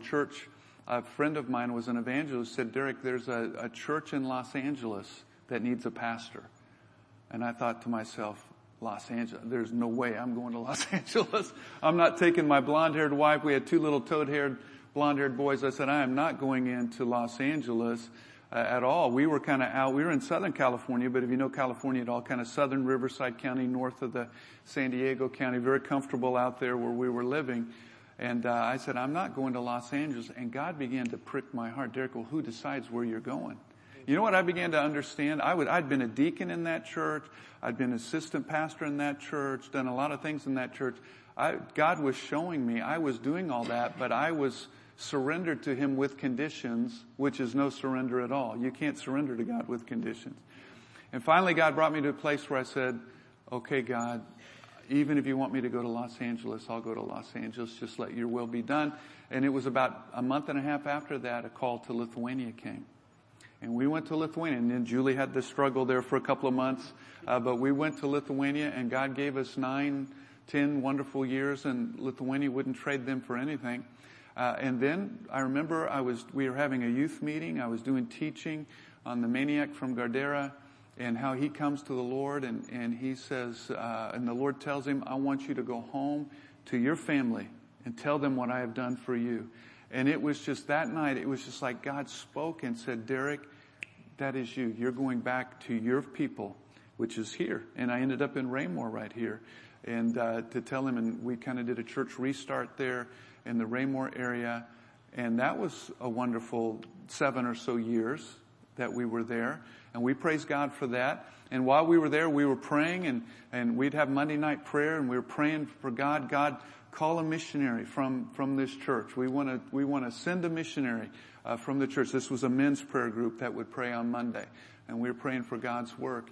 a friend of mine was an evangelist, said, Derek, there's a church in Los Angeles that needs a pastor. And I thought to myself, Los Angeles, there's no way I'm going to Los Angeles. I'm not taking my blonde-haired wife. We had 2 little toad-haired, blonde-haired boys. I said, I am not going into Los Angeles at all. We were kind of out. We were in Southern California, but if you know California at all, kind of southern Riverside County, north of the San Diego County, very comfortable out there where we were living. And I said, I'm not going to Los Angeles. And God began to prick my heart. Derek, well, who decides where you're going? You know what I began to understand? I'd been a deacon in that church. I'd been assistant pastor in that church, done a lot of things in that church. God was showing me. I was doing all that, but I was surrendered to Him with conditions, which is no surrender at all. You can't surrender to God with conditions. And finally, God brought me to a place where I said, okay, God, even if you want me to go to Los Angeles, I'll go to Los Angeles. Just let your will be done. And it was about a month and a half after that, a call to Lithuania came. And we went to Lithuania. And then Julie had the struggle there for a couple of months. But we went to Lithuania, and God gave us 9, 10 wonderful years, and Lithuania wouldn't trade them for anything. And then I remember we were having a youth meeting. I was doing teaching on the maniac from Gardera, and how he comes to the Lord, and he says, and the Lord tells him, I want you to go home to your family and tell them what I have done for you. And it was just that night, it was just like God spoke and said, Derek, that is you. You're going back to your people, which is here. And I ended up in Raymore right here. And to tell him, and we kind of did a church restart there in the Raymore area. And that was a wonderful 7 or so years that we were there. And we praise God for that. And while we were there, we were praying, and we'd have Monday night prayer, and we were praying for God, call a missionary from this church. We want to send a missionary from the church. This was a men's prayer group that would pray on Monday. And we were praying for God's work.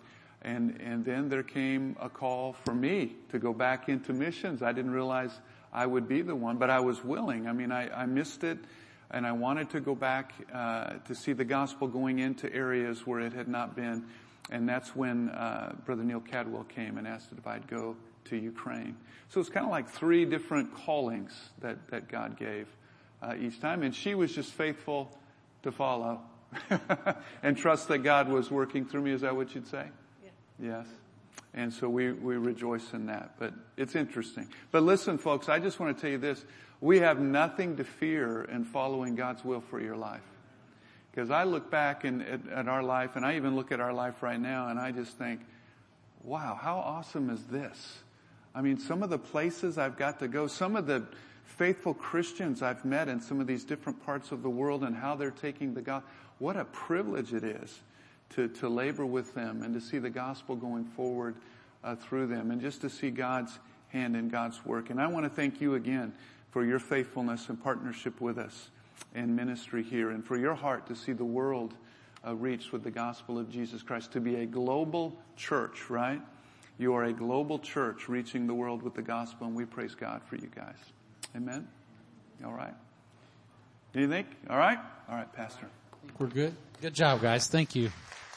And then there came a call for me to go back into missions. I didn't realize I would be the one, but I was willing. I mean, I missed it. And I wanted to go back to see the gospel going into areas where it had not been. And that's when Brother Neil Cadwell came and asked if I'd go to Ukraine. So it's kind of like 3 different callings that God gave each time. And she was just faithful to follow and trust that God was working through me. Is that what you'd say? Yeah. Yes. And so we rejoice in that. But it's interesting. But listen, folks, I just want to tell you this. We have nothing to fear in following God's will for your life. Because I look back at our life, and I even look at our life right now, and I just think, wow, how awesome is this? I mean, some of the places I've got to go, some of the faithful Christians I've met in some of these different parts of the world and how they're taking the gospel. What a privilege it is to labor with them and to see the gospel going forward through them, and just to see God's hand in God's work. And I want to thank you again for your faithfulness and partnership with us in ministry here, and for your heart to see the world reached with the gospel of Jesus Christ, to be a global church, right? You are a global church reaching the world with the gospel, and we praise God for you guys. Amen? All right. Anything? All right? All right, Pastor. We're good. Good job, guys. Thank you.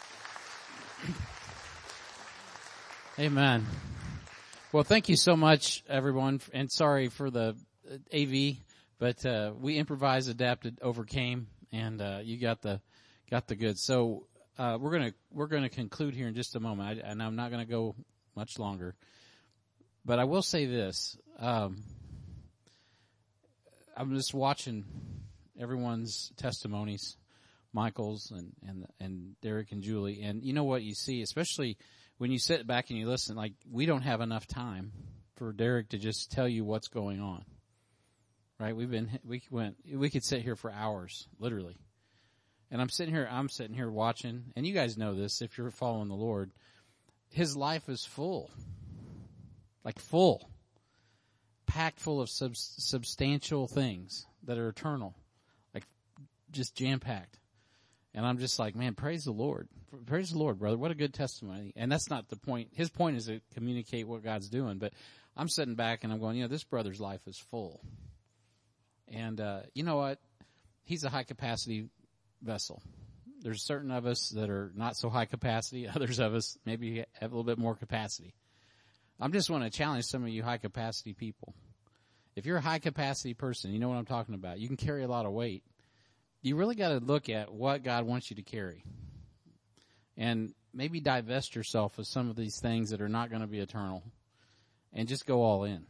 Amen. Well, thank you so much, everyone, and sorry for the AV, but we improvised, adapted, overcame, and you got the goods. So we're gonna conclude here in just a moment, and I'm not gonna go much longer, but I will say this: I'm just watching everyone's testimonies, Michael's and Derek and Julie, and you know what you see, especially when you sit back and you listen. Like, we don't have enough time for Derek to just tell you what's going on. Right? We could sit here for hours, literally. And I'm sitting here watching, and you guys know this if you're following the Lord. His life is full. Like full. Packed full of substantial things that are eternal. Like, just jam-packed. And I'm just like, man, praise the Lord. Praise the Lord, brother. What a good testimony. And that's not the point. His point is to communicate what God's doing. But I'm sitting back and I'm going, this brother's life is full. And you know what? He's a high-capacity vessel. There's certain of us that are not so high capacity. Others of us maybe have a little bit more capacity. I'm just want to challenge some of you high-capacity people. If you're a high-capacity person, you know what I'm talking about. You can carry a lot of weight. You really got to look at what God wants you to carry. And maybe divest yourself of some of these things that are not going to be eternal. And just go all in.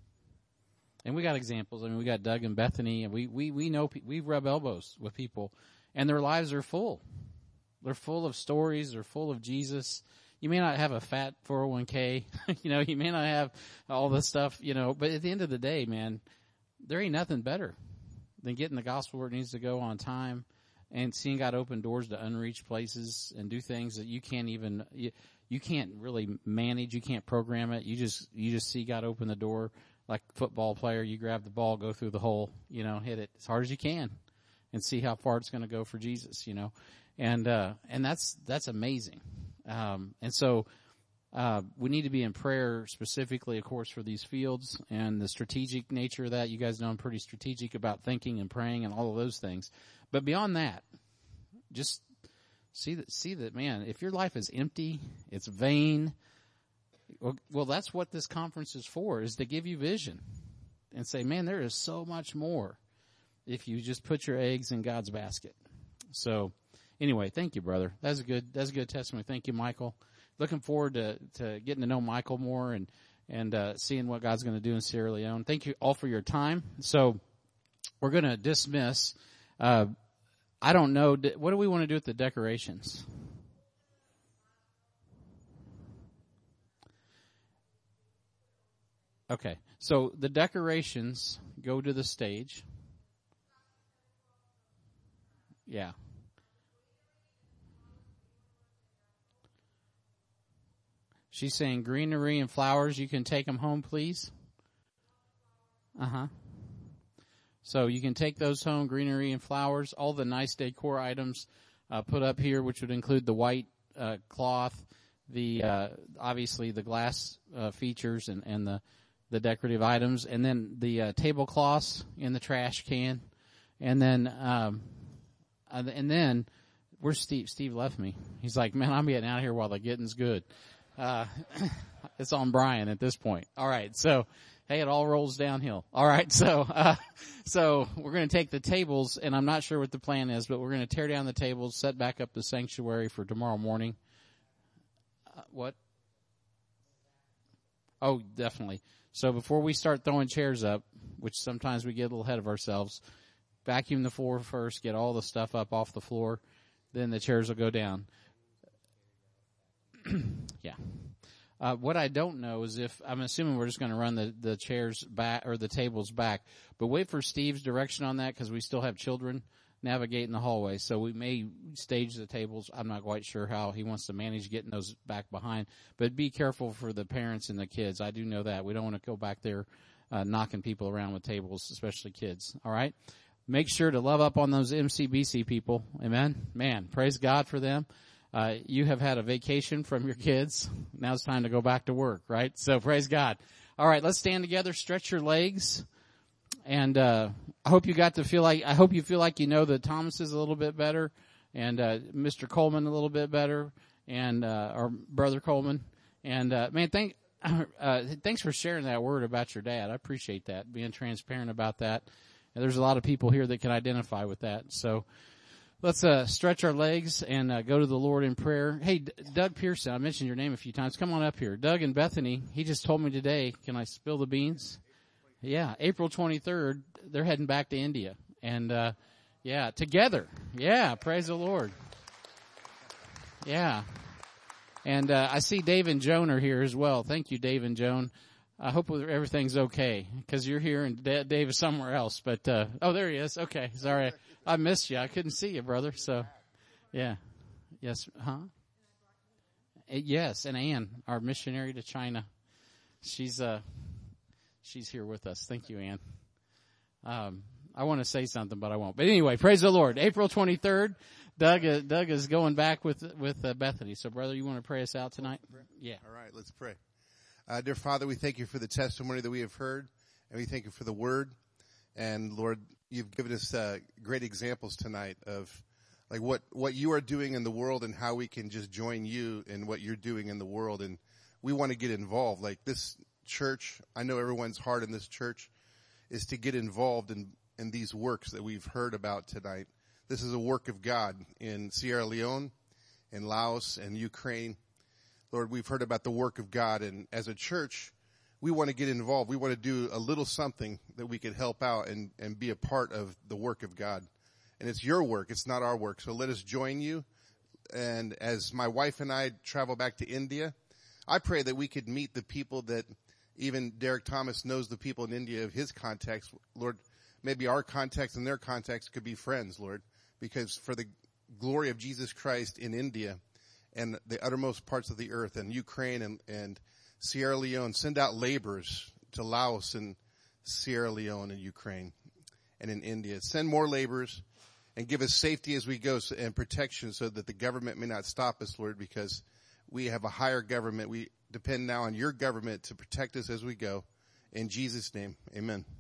And we got examples. I mean, we got Doug and Bethany, and we know, we rub elbows with people, and their lives are full. They're full of stories. They're full of Jesus. You may not have a fat 401k, you may not have all this stuff, but at the end of the day, man, there ain't nothing better than getting the gospel where it needs to go on time and seeing God open doors to unreached places and do things that you can't even, you can't really manage. You can't program it. You just see God open the door like a football player. You grab the ball, go through the hole, hit it as hard as you can and see how far it's going to go for Jesus, and that's amazing. And so, we need to be in prayer specifically, of course, for these fields and the strategic nature of that. You guys know I'm pretty strategic about thinking and praying and all of those things. But beyond that, just see that, man, if your life is empty, it's vain. Well, that's what this conference is for, is to give you vision and say, man, there is so much more if you just put your eggs in God's basket. So anyway, thank you, brother. That's a good testimony. Thank you, Michael. Looking forward to getting to know Michael more and seeing what God's going to do in Sierra Leone. Thank you all for your time. So we're going to dismiss. I don't know. What do we want to do with the decorations? Okay. So the decorations go to the stage. Yeah. She's saying greenery and flowers, you can take them home, please. Uh-huh. So you can take those home, greenery and flowers, all the nice decor items put up here, which would include the white cloth, the obviously the glass features and the decorative items, and then the tablecloths in the trash can. And then where's Steve? Steve left me. He's like, man, I'm getting out of here while the getting's good. It's on Brian at this point. All right. So, hey, it all rolls downhill. All right. So we're going to take the tables, and I'm not sure what the plan is, but we're going to tear down the tables, set back up the sanctuary for tomorrow morning. What? Oh, definitely. So before we start throwing chairs up, which sometimes we get a little ahead of ourselves, vacuum the floor first, get all the stuff up off the floor, then the chairs will go down. Yeah. What I don't know is if, I'm assuming we're just going to run the chairs back, or the tables back, but wait for Steve's direction on that, because we still have children navigating the hallway, so we may stage the tables. I'm not quite sure how he wants to manage getting those back behind, but be careful for the parents and the kids. I do know that. We don't want to go back there knocking people around with tables, especially kids. All right? Make sure to love up on those MCBC people. Amen? Man, praise God for them. You have had a vacation from your kids. Now it's time to go back to work, right? So praise God. All right, let's stand together, stretch your legs. And I hope you feel like you know that Thomas is a little bit better, and Mr. Coleman a little bit better, and our brother Coleman. And man, thanks for sharing that word about your dad. I appreciate that, being transparent about that. And there's a lot of people here that can identify with that. So let's stretch our legs and go to the Lord in prayer. Hey, Doug Pearson, I mentioned your name a few times. Come on up here. Doug and Bethany, he just told me today, can I spill the beans? Yeah, April 23rd, they're heading back to India. And, together. Yeah, praise the Lord. Yeah. And, I see Dave and Joan are here as well. Thank you, Dave and Joan. I hope everything's okay, because you're here and Dave is somewhere else. But, there he is. Okay, sorry. I missed you. I couldn't see you, brother. So, yeah. Yes, huh? Yes, and Ann, our missionary to China. She's here with us. Thank you, Ann. I want to say something, but I won't. But anyway, praise the Lord. April 23rd, Doug is going back with Bethany. So, brother, you want to pray us out tonight? Yeah. All right, let's pray. Dear Father, we thank you for the testimony that we have heard, and we thank you for the word. And Lord, you've given us great examples tonight of like what you are doing in the world and how we can just join you in what you're doing in the world. And we want to get involved. Like this church, I know everyone's heart in this church is to get involved in these works that we've heard about tonight. This is a work of God in Sierra Leone, in Laos, and Ukraine. Lord, we've heard about the work of God, and as a church, we want to get involved. We want to do a little something that we could help out and be a part of the work of God. And it's your work. It's not our work. So let us join you. And as my wife and I travel back to India, I pray that we could meet the people that even Derek Thomas knows the people in India of his context. Lord, maybe our context and their context could be friends, Lord, because for the glory of Jesus Christ in India and the uttermost parts of the earth and Ukraine and Sierra Leone, send out laborers to Laos and Sierra Leone and Ukraine and in India. Send more laborers and give us safety as we go and protection so that the government may not stop us, Lord, because we have a higher government. We depend now on your government to protect us as we go. In Jesus' name, amen.